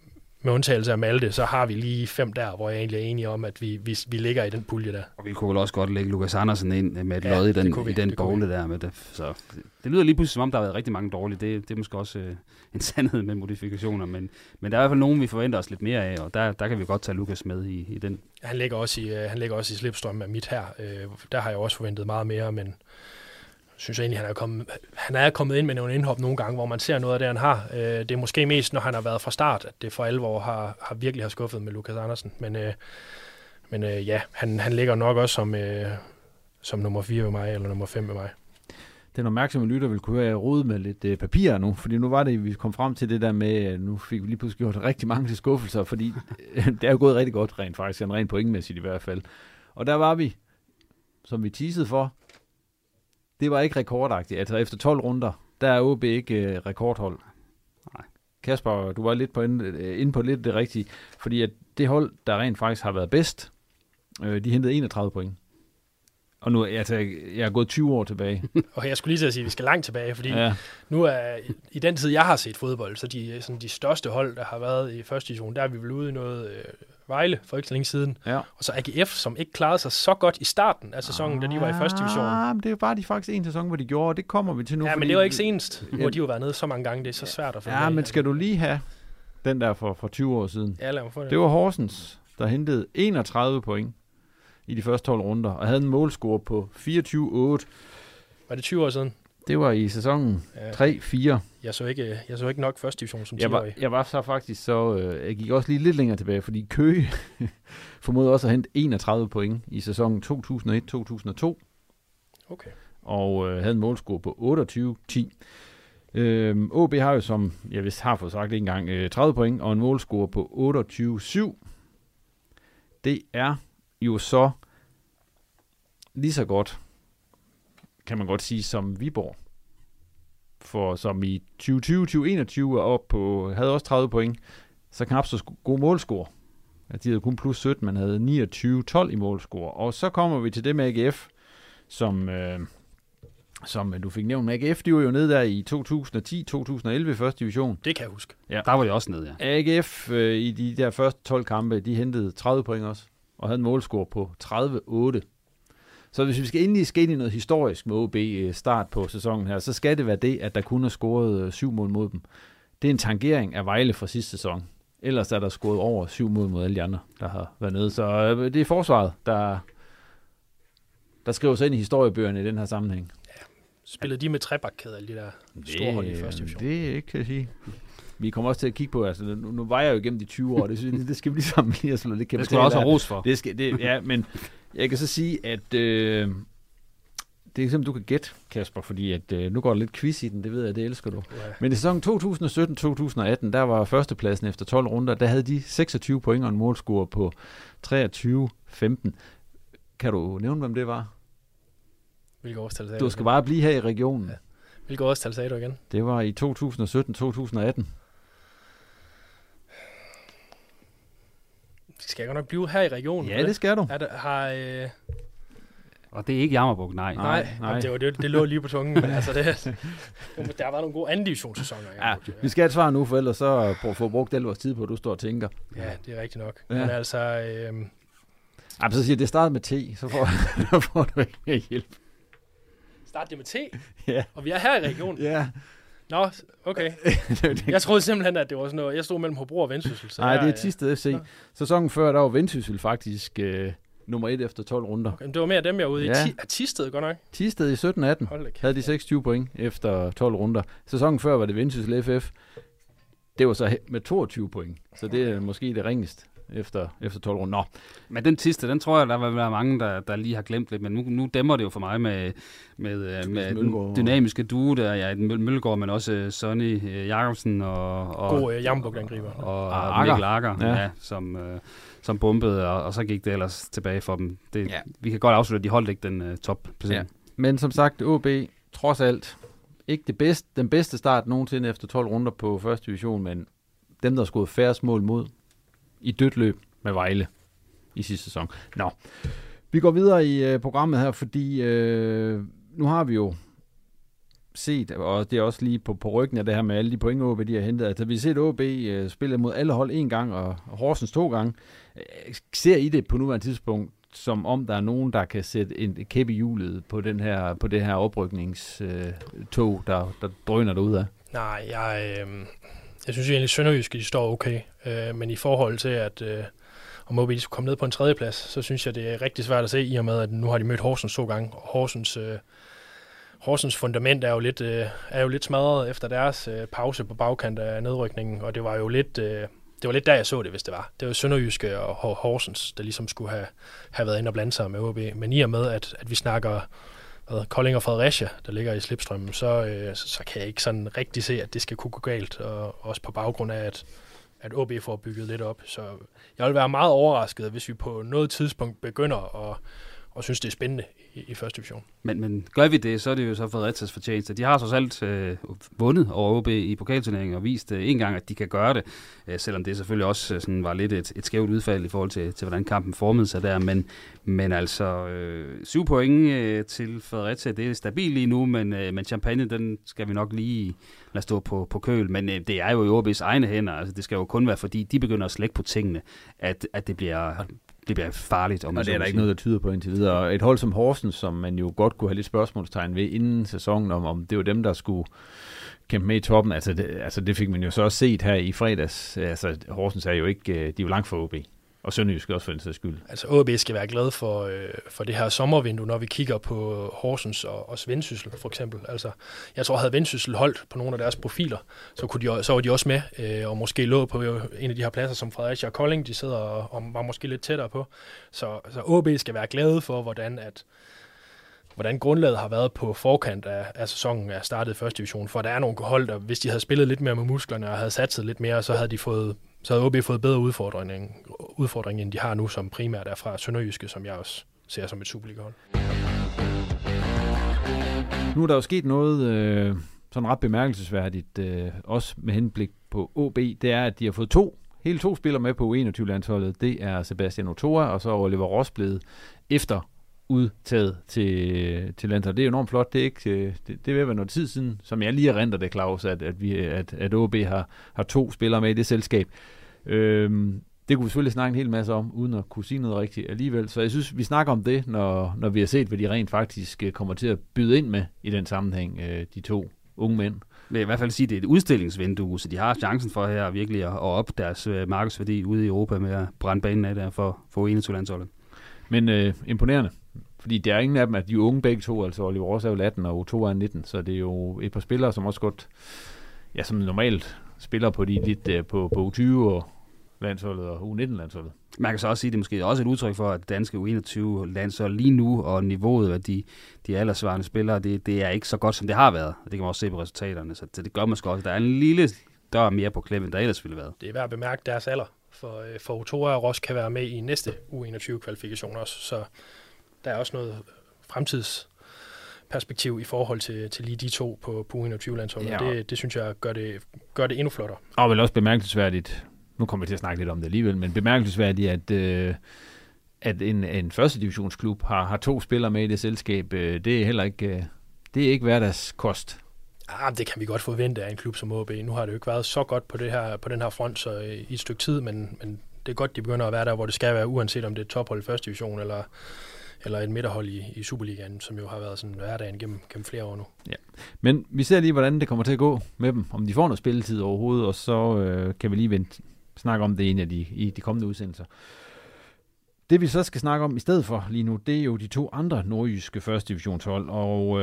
med undtagelse af Malte, så har vi lige 5 der, hvor jeg egentlig er enig om, at vi ligger i den pulje der. Og vi kunne vel også godt lægge Lukas Andersen ind med et lod i den bogle der. Med det. Så det lyder lige pludselig, som om der har været rigtig mange dårlige. Det er måske også en sandhed med modifikationer, men der er i hvert fald nogen, vi forventer os lidt mere af, og der kan vi godt tage Lukas med i den. Han ligger også i slipstrømmen af mit her. Der har jeg også forventet meget mere, men synes jeg egentlig, han er kommet ind med nogle indhop nogle gange, hvor man ser noget af det, han har. Det er måske mest, når han har været fra start, at det for alvor har virkelig skuffet med Lukas Andersen. Men han ligger nok også som nummer 4 ved mig, eller nummer 5 ved mig. Den opmærksomme lytter vil kunne høre, at jeg rode med lidt papir nu, fordi nu var det, vi kom frem til det der med, nu fik vi lige pludselig gjort rigtig mange til skuffelser, fordi det er jo gået rigtig godt rent faktisk, en rent pointmæssigt i hvert fald. Og der var vi, som vi teasede for, det var ikke rekordagtigt. Altså efter 12 runder, der er OB ikke rekordhold. Nej. Kasper, du var lidt inde på lidt det rigtige, fordi at det hold, der rent faktisk har været bedst, de hentede 31 point. Og nu jeg er gået 20 år tilbage. Og jeg skulle lige til at sige, at vi skal langt tilbage, fordi nu er i den tid, jeg har set fodbold, så de største hold, der har været i første division, der er vi vel ude i noget Vejle for ikke så længe siden. Ja. Og så AGF, som ikke klarede sig så godt i starten af sæsonen, da de var i første division. Men det var de faktisk en sæson, hvor de gjorde, og det kommer vi til nu. Ja, men det var ikke senest, hvor de jo været nede så mange gange. Det er så svært at finde. Ja, men skal du lige have den der for 20 år siden? Ja, lad mig få det. Det var Horsens, der hentede 31 point i de første 12 runder, og havde en målscore på 24-8. Var det 20 år siden? Det var i sæsonen 3-4. Jeg så ikke nok første division som 10-årig. Jeg var så faktisk jeg gik også lige lidt længere tilbage, fordi Køge formodede også at hente 31 point i sæsonen 2001-2002. Okay. Og havde en målscore på 28-10. OB har jo, som jeg vist har fået sagt en gang, 30 point og en målscore på 28-7. Det er jo så lige så godt, kan man godt sige, som Viborg. For som i 2020-2021 havde også 30 point, så knap så god målscore. De havde kun plus 17, man havde 29-12 i målscore. Og så kommer vi til det med AGF, som du fik nævnt med AGF. De var jo nede der i 2010-2011 i første division. Det kan jeg huske. Ja. Der var de også nede, ja. AGF i de der første 12 kampe, de hentede 30 point også, og havde en målscore på 30-8. Så hvis vi skal ind i noget historisk med OB start på sæsonen her, så skal det være det, at der kun er scoret 7 mål mod dem. Det er en tangering af Vejle fra sidste sæson. Ellers er der scoret over 7 mål mod alle de andre, der har været nede. Så det er forsvaret, der skriver sig ind i historiebøgerne i den her sammenhæng. Ja. Spillede de med trebakkæder, alle de der store hold i første division? Det er ikke, kan jeg sige. Vi kommer også til at kigge på, altså nu var jeg jo igennem de 20 år, det skal vi ligesom lige slå lidt. Det skal du også have ros for. Ja, men jeg kan så sige, at det er simpelthen, du kan gætte, Kasper, fordi at nu går der lidt quiz i den, det ved jeg, det elsker du. Ja. Men i sæsonen 2017-2018, der var førstepladsen efter 12 runder, der havde de 26 point og en målscore på 23-15. Kan du nævne, hvem det var? Hvilke årstal sagde du? Skal bare blive her i regionen. Ja. Hvilke årstal sagde du igen? Det var i 2017-2018. Skal jeg godt nok blive her i regionen? Ja, det skal du. Og det er ikke Jammerbuk, nej. Jamen, det lå lige på tungen. Men altså der har været nogle gode anden divisionssæsoner. Ja, vi skal have et svar nu, for ellers så få brugt al vores tid på, at du står og tænker. Ja, det er rigtigt nok. Ja. Men altså... så siger det starter med T, så får du ikke mere hjælp. Start det med T? Ja. Og vi er her i regionen? Ja. Nå, okay. Jeg troede simpelthen, at det var sådan noget... Jeg stod mellem Hobro og Vendsyssel. Nej, det er Thisted FC. Sæsonen før, der var Vendsyssel faktisk nummer 1 efter 12 runder. Okay, det var mere dem, jeg var ude i. Er Thisted godt nok? Thisted i 17-18 havde de 26 point efter 12 runder. Sæsonen før var det Vendsyssel FF. Det var så med 22 point. Så det er måske det ringest efter 12 runder. Nå. Men den sidste, den tror jeg, der vil være mange, der lige har glemt lidt. Men nu dæmmer det jo for mig med den dynamiske duo der. Ja, Mølgaard, men også Sonny Jacobsen og god Jammerbuk-angriber. Og Mikkel Akker, ja, som bombede, og så gik det ellers tilbage for dem. Vi kan godt afslutte, at de holdt ikke den top-placering. Ja. Men som sagt, OB, trods alt, ikke den bedste start nogensinde efter 12 runder på første division, men dem, der har skudt færrest mål mod i dødt løb med Vejle i sidste sæson. Nå, vi går videre i programmet her, fordi nu har vi jo set, og det er også lige på ryggen af det her med alle de point, OB de har hentet. Altså, vi har set OB spille mod alle hold 1 gang, og Horsens 2 gange. Ser I det på nuværende tidspunkt, som om der er nogen, der kan sætte en kæp i hjulet på det her oprykningstog, der drøner derudad? Nej, jeg synes egentlig, at Sønderjyske de står okay. Men i forhold til, at om OB skulle komme ned på en 3. plads, så synes jeg, det er rigtig svært at se, i og med, at nu har de mødt Horsens 2 gange. Og Horsens fundament er jo lidt smadret efter deres pause på bagkant af nedrykningen, og det var jo lidt der, jeg så det, hvis det var. Det var Sønderjyske og Horsens, der ligesom skulle have været inde og blande sig med OB. Men i og med, at vi snakker Kolding og Fredericia, der ligger i slipstrømmen, så kan jeg ikke sådan rigtig se, at det skal kunne gå galt, og også på baggrund af, at OB får bygget lidt op. Så jeg vil være meget overrasket, hvis vi på noget tidspunkt begynder og synes, det er spændende i første division. Men gør vi det, så er det jo så Fredericias fortjeneste. De har så alt vundet over OB i pokalturneringen og vist en gang, at de kan gøre det, selvom det selvfølgelig også sådan var lidt et skævt udfald i forhold til hvordan kampen formede sig der. Men altså 7 point til Fredericia, det er stabilt lige nu, men champagne, den skal vi nok lige lade stå på køl. Men det er jo i OB's egne hænder. Altså, det skal jo kun være, fordi de begynder at slække på tingene, at det bliver farligt. Og det er der ikke noget, der tyder på indtil videre. Og et hold som Horsens, som man jo godt kunne have lidt spørgsmålstegn ved inden sæsonen, om det var dem, der skulle kæmpe med i toppen. Altså det fik man jo så også set her i fredags. Altså Horsens er jo ikke, de er jo langt fra OB. Og Sønderjysk også for den sags skyld. Altså OB skal være glad for det her sommervindue, når vi kigger på Horsens og Vendsyssel for eksempel. Altså, jeg tror, havde Vendsyssel holdt på nogle af deres profiler, så var de også med, og måske lå på en af de her pladser, som Fredericia og Kolding, de sidder og var måske lidt tættere på. Så OB skal være glade for, hvordan grundlaget har været på forkant af sæsonen er startet i første division. For der er nogle hold, der hvis de havde spillet lidt mere med musklerne og havde satset lidt mere, så havde OB fået bedre udfordring, end de har nu, som primært er fra Sønderjyske, som jeg også ser som et Superliga-hold. Nu er der jo sket noget sådan ret bemærkelsesværdigt, også med henblik på OB, det er, at de har fået hele to spillere med på U21-landsholdet. Det er Sebastian Ochoa og så Oliver Ross blevet efter udtaget til landsholdet. Det er enormt flot. Det er ikke det vil være noget tid siden, som jeg lige erindrer det, Claus, at OB har 2 spillere med i det selskab. Det kunne vi selvfølgelig snakke en hel masse om, uden at kunne sige noget rigtigt alligevel. Så jeg synes, vi snakker om det, når vi har set, hvad de rent faktisk kommer til at byde ind med i den sammenhæng, de 2 unge mænd. Jeg vil i hvert fald sige, at det er et udstillingsvindue, så de har chancen for her virkelig at op deres markedsværdi ude i Europa med at brænde banen af der for U21-landsholdet. Men imponerende. Fordi der er ingen af dem, at de unge begge 2, altså Oliver Ross er jo 18 og Ochoa er 19, så det er jo et par spillere, som også godt, ja, som normalt spiller på de lidt på U20 og landsholdet og U19-landsholdet. Man kan så også sige, at det måske også et udtryk for, at danske U21-landshold lige nu og niveauet af de aldersvarende spillere, det er ikke så godt, som det har været. Det kan man også se på resultaterne, så det gør måske også. Der er en lille dør mere på klemmen, der ellers ville have været. Det er værd at bemærke deres alder, for Ochoa og Ross kan være med i næste U21-kvalifikation også, så der er også noget fremtidsperspektiv i forhold til lige de 2 på U21-landsholdet. Ja. Det synes jeg gør det endnu flottere. Og vel også bemærkelsesværdigt, nu kommer vi til at snakke lidt om det alligevel, men bemærkelsesværdigt, at en første divisionsklub har 2 spillere med i det selskab, det er heller ikke, det er ikke hverdagskost. Det kan vi godt forvente af en klub som OB. Nu har det jo ikke været så godt på den her front så i et stykke tid, men det er godt, de begynder at være der, hvor det skal være, uanset om det er et tophold i første division eller et midterhold i Superligaen, som jo har været sådan hverdagen gennem flere år nu. Ja. Men vi ser lige, hvordan det kommer til at gå med dem, om de får noget spilletid overhovedet, og så kan vi lige snakke om det i de kommende udsendelser. Det vi så skal snakke om i stedet for lige nu, det er jo de 2 andre nordjyske første divisionshold, og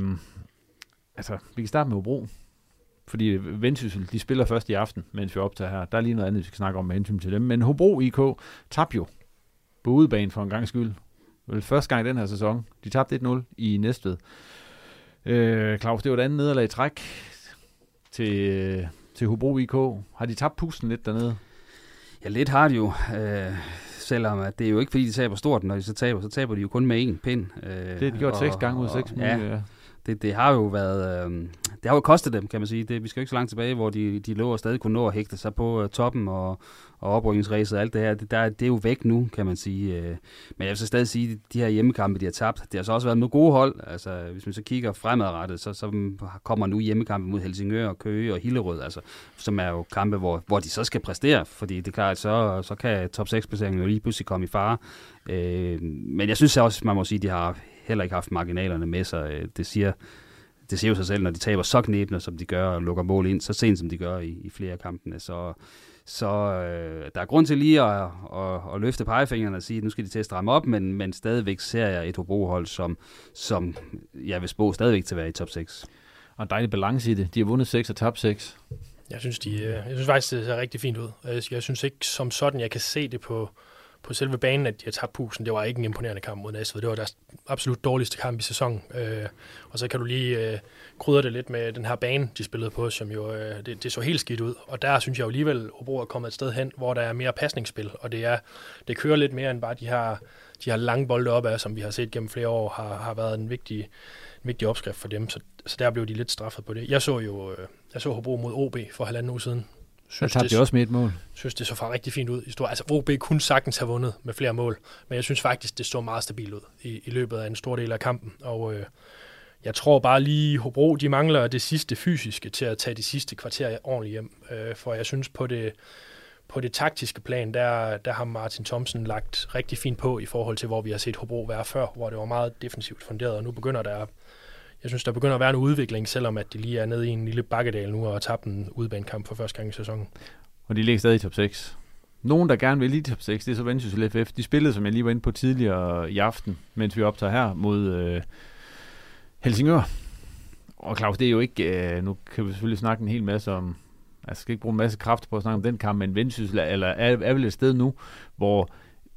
vi kan starte med Hobro, fordi Vendsyssel, de spiller først i aften, mens vi optager her. Der er lige noget andet, vi skal snakke om med hensyn til dem, men Hobro IK tabte jo på udebane for en gang skyld. Vel første gang i den her sæson. De tabte 1-0 i Næstved. Claus, det var et andet nederlag i træk til Hobro IK. Har de tabt pusten lidt dernede? Ja, lidt har de jo. Selvom at det er jo ikke fordi, de taber stort. Når de så taber de jo kun med 1 pind. Det har de gjort 6 gange ud af 6 mulige. Ja. det har jo været, det har jo kostet dem, kan man sige. Vi skal jo ikke så langt tilbage, hvor de lå og stadig kunne nå at hægte sig på toppen og oprykningsræset og alt det her. Det er jo væk nu, kan man sige. Men jeg vil så stadig sige, at de her hjemmekampe, de har tabt, det har så også været med gode hold. Altså, hvis man så kigger fremadrettet, så kommer nu hjemmekampe mod Helsingør og Køge og Hillerød, altså, som er jo kampe, hvor de så skal præstere, fordi det er klart, så kan top 6-placeringen jo lige pludselig komme i fare. Men jeg synes også, man må sige, at de har heller ikke haft marginalerne med sig. Det siger jo sig selv, når de taber så knebne, som de gør, og lukker mål ind, så sent som de gør i flere af kampene. Så der er grund til lige at løfte pegefingrene og sige, at nu skal de til at stramme op, men stadigvæk ser jeg et Hobro-hold, som jeg vil spå stadigvæk til at være i top 6. Og en dejlig balance i det. De har vundet 6 og tabt 6. Jeg synes faktisk, det ser rigtig fint ud. Jeg synes ikke som sådan, jeg kan se det på selve banen, at de har tabt pusen. Det var ikke en imponerende kamp mod Næstved. Det var deres absolut dårligste kamp i sæsonen. Og så kan du lige krydre det lidt med den her bane, de spillede på, som jo det så helt skidt ud. Og der synes jeg jo alligevel, Hobro er kommet et sted hen, hvor der er mere pasningsspil, og det kører lidt mere end bare de her lange bolde opad, som vi har set gennem flere år, har været en vigtig opskrift for dem. Så der blev de lidt straffet på det. Jeg så Hobro mod OB for 1,5 uge siden. Der tabte de også med et mål. Synes, det så faktisk rigtig fint ud. Altså, OB kunne sagtens have vundet med flere mål, men jeg synes faktisk, det så meget stabilt ud i løbet af en stor del af kampen. Og jeg tror bare lige, Hobro, de mangler det sidste fysiske til at tage de sidste kvarter ordentligt hjem. For jeg synes, på det taktiske plan, der har Martin Thomsen lagt rigtig fint på i forhold til, hvor vi har set Hobro være før, hvor det var meget defensivt funderet, og nu begynder der at være en udvikling, selvom at de lige er nede i en lille bakkedal nu og har tabt en udebanekamp for første gang i sæsonen. Og de ligger stadig i top 6. Nogen, der gerne vil i top 6, det er så Vendsyssel FF. De spillede, som jeg lige var inde på tidligere i aften, mens vi optager her, mod Helsingør. Og Claus, det er jo ikke... nu kan vi selvfølgelig snakke en hel masse om... Jeg skal ikke bruge en masse kraft på at snakke om den kamp, men Vendsyssel er vel et sted nu, hvor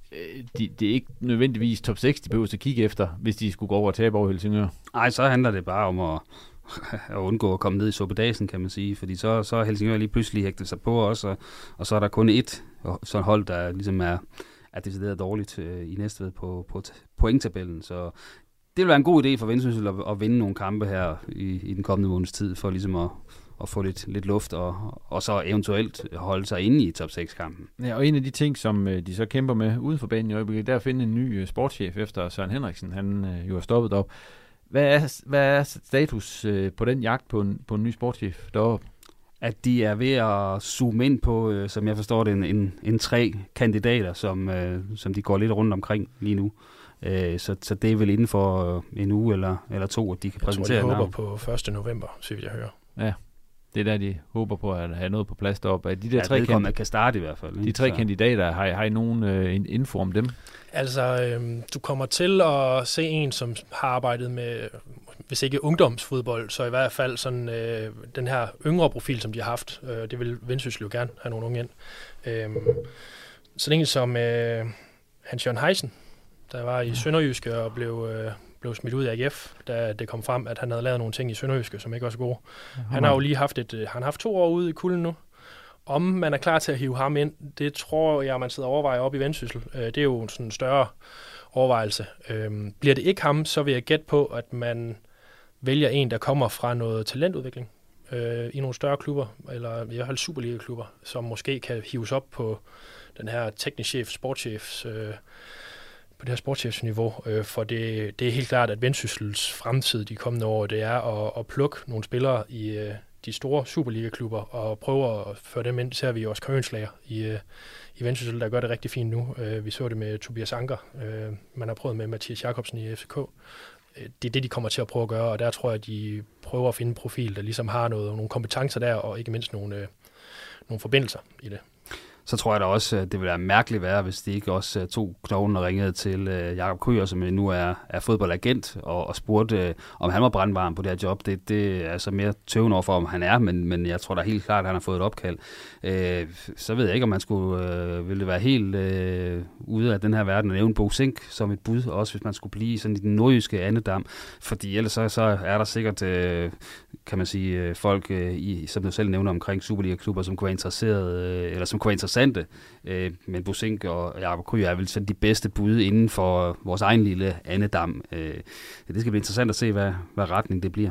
det er ikke nødvendigvis top 6, de behøver at kigge efter, hvis de skulle gå over og tabe over Helsingør. Nej, så handler det bare om at undgå at komme ned i suppedasen, kan man sige, fordi så er Helsingør lige pludselig hægtet sig på os, og så er der kun ét sådan hold, der ligesom er decideret dårligt i Næstved på pointtabellen, så det vil være en god idé for Vendsyssel at vinde nogle kampe her i den kommende måneds tid, for ligesom at få lidt luft, og så eventuelt holde sig inde i top 6-kampen. Ja, og en af de ting, som de så kæmper med uden for banen i øjeblikket, der er at finde en ny sportschef efter Søren Henriksen. Han jo er stoppet op. Hvad er status på den jagt på en ny sportschef deroppe? At de er ved at zoome ind på, som jeg forstår det, en 3 kandidater, som de går lidt rundt omkring lige nu. Så det er vel inden for en uge eller 2, at de kan præsentere navn. Jeg tror, de håber på 1. november, så vidt jeg hører. Ja, det er der, de håber på at have noget på plads deroppe. De der kan starte i hvert fald. De 3 kandidater, har I nogen info om dem? Altså, du kommer til at se en, som har arbejdet med, hvis ikke ungdomsfodbold, så i hvert fald sådan den her yngre profil, som de har haft. Det vil Vendsyssel jo gerne have nogle unge ind. Sådan en som Hans-Jørgen Heisen, der var i Sønderjyske og blev smidt ud af AGF, da det kom frem, at han havde lavet nogle ting i Sønderjyske, som ikke var så gode. Han har jo lige haft 2 år ude i kulden nu. Om man er klar til at hive ham ind, det tror jeg, man sidder og overvejer op i Vendsyssel. Det er jo sådan en større overvejelse. Bliver det ikke ham, så vil jeg gætte på, at man vælger en, der kommer fra noget talentudvikling i nogle større klubber, eller i hvert fald Superliga-klubber, som måske kan hives op på den her teknisk chef, sportschefs på det her sportschefsniveau, for det er helt klart, at Vendsyssels fremtid de kommende år, det er at plukke nogle spillere i de store Superliga-klubber og prøve at føre dem ind. Det ser vi jo også Kørenslager i Vendsyssel, der gør det rigtig fint nu. Vi så det med Tobias Anker. Man har prøvet med Mathias Jacobsen i FCK. Det er det, de kommer til at prøve at gøre, og der tror jeg, at de prøver at finde en profil, der ligesom har nogle kompetencer der, og ikke mindst nogle forbindelser i det. Så tror jeg da også, at det ville være mærkeligt værre, hvis de ikke også tog knoglen og ringede til Jakob Kryger, som nu er fodboldagent, og spurgte, om han var brandvarm på det her job. Det er altså mere tøvende over for, om han er, men jeg tror da helt klart, at han har fået et opkald. Så ved jeg ikke, om man ville være helt ude af den her verden og nævne Bo Zink som et bud, også hvis man skulle blive sådan i den nordjyske andedam, fordi ellers så er der sikkert, kan man sige, folk, som du selv nævner omkring Superliga-klubber, som kunne være interesseret, eller som kunne være interessant interessante. Men Bosink og Jakob Kryger er vel sådan de bedste bud inden for vores egen lille andedam. Det skal blive interessant at se, hvad retning det bliver.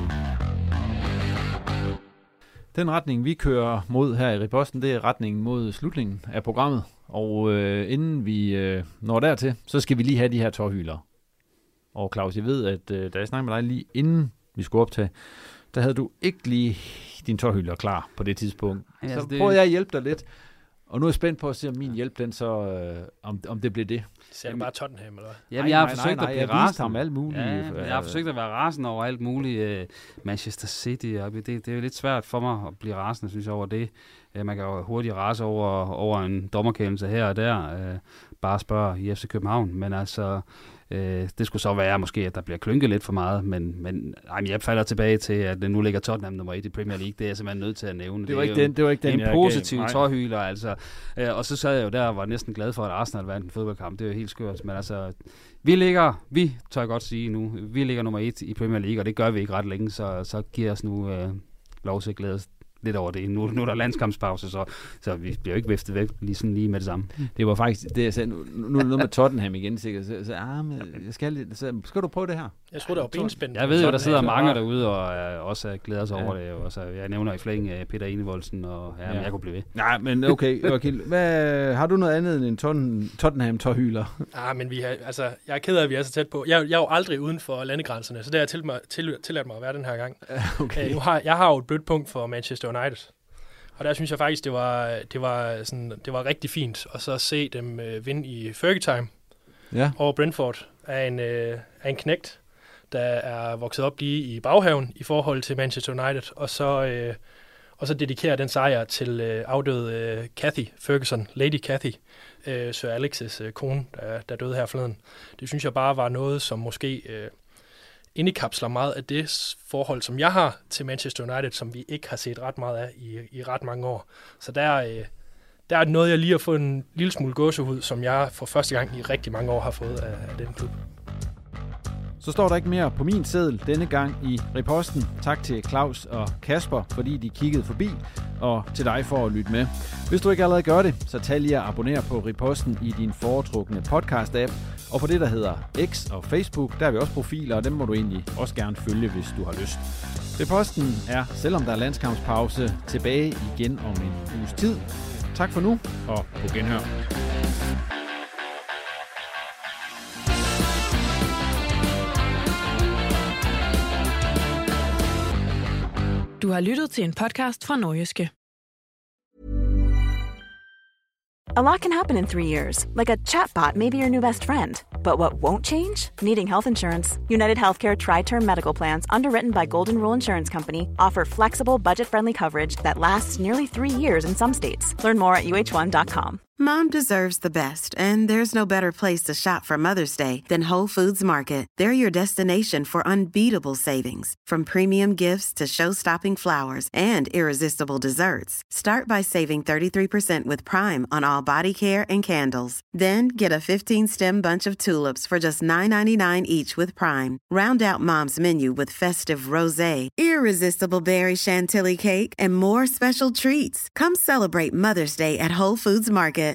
Den retning, vi kører mod her i Riposten, det er retningen mod slutningen af programmet. Og inden vi når dertil, så skal vi lige have de her tårhylere. Og Claus, jeg ved, at da jeg snakkede med dig lige inden vi skulle optage, der havde du ikke lige din tårhylder klar på det tidspunkt. Ja, så prøvede jeg at hjælpe dig lidt. Og nu er jeg spændt på at se, om min hjælp, den så, om det bliver det. Ser du bare Tottenham, eller hvad? Jamen, jeg har forsøgt at blive rasende. Alt muligt. Ja, jeg har forsøgt at være rasende over alt muligt. Manchester City, det er jo lidt svært for mig at blive rasende, synes jeg, over det. Man kan jo hurtigt rase over en dommerkendelse her og der. Bare spørge i FC København. Men altså, det skulle så være måske, at der bliver klynket lidt for meget. Men jeg falder tilbage til, at nu ligger Tottenham nummer 1 i Premier League. Det er jeg simpelthen nødt til at nævne. Det var ikke den, en positiv tårhyler, altså. Og så sad jeg jo der og var næsten glad for, at Arsenal vandt en fodboldkamp. Det er jo helt skørt. Men altså, vi tør jeg godt sige nu, vi ligger nummer 1 i Premier League, og det gør vi ikke ret længe, så giver os nu lov til at glæde os lidt over det. Nu er der landskampspause, så vi bliver jo ikke viftet væk lige med det samme. Det var faktisk det, jeg sagde. Nu er det noget med Tottenham igen, sikkert. Skal du prøve det her? Jeg tror, der var benspændende. Jeg ved jo, der sidder mange derude og også glæder sig over det. Og så jeg nævner i flæng Peter Enevoldsen, og jeg kunne blive ved. Nej, men okay. Har du noget andet end en Tottenham-tårhyler? Men jeg er ked af, at vi er så tæt på. Jeg er jo aldrig uden for landegrænserne, så det har jeg tilladt mig at være den her gang. Okay. Jeg har jo et blødt punkt for Manchester United. Og der synes jeg faktisk, det var rigtig fint at så se dem vinde i Fergie Time over Brentford af en knægt, der er vokset op lige i baghaven i forhold til Manchester United, og så dedikerer den sejr til afdøde Cathy Ferguson, Lady Cathy, Sir Alex's kone, der døde her forleden. Det synes jeg bare var noget, som måske indekapsler meget af det forhold, som jeg har til Manchester United, som vi ikke har set ret meget af i ret mange år. Så der er noget, jeg lige har fået en lille smule gåsehud, som jeg for første gang i rigtig mange år har fået af den klub. Så står der ikke mere på min seddel denne gang i Riposten. Tak til Claus og Kasper, fordi de kiggede forbi, og til dig for at lytte med. Hvis du ikke allerede gør det, så tag lige at abonnere på Riposten i din foretrukne podcast-app. Og på det, der hedder X og Facebook, der har vi også profiler, og dem må du egentlig også gerne følge, hvis du har lyst. Riposten er, selvom der er landskampspause, tilbage igen om en uges tid. Tak for nu, og på genhør. Du har lyttet til en podcast fra Nordjyske. A lot can happen in 3 years, like a chatbot may be your new best friend. But what won't change? Needing health insurance. United Healthcare Tri-Term Medical Plans, underwritten by Golden Rule Insurance Company, offer flexible, budget-friendly coverage that lasts nearly 3 years in some states. Learn more at uh1.com. Mom deserves the best, and there's no better place to shop for Mother's Day than Whole Foods Market. They're your destination for unbeatable savings, from premium gifts to show-stopping flowers and irresistible desserts. Start by saving 33% with Prime on all body care and candles. Then get a 15-stem bunch of tulips for just $9.99 each with Prime. Round out Mom's menu with festive rosé, irresistible berry chantilly cake, and more special treats. Come celebrate Mother's Day at Whole Foods Market.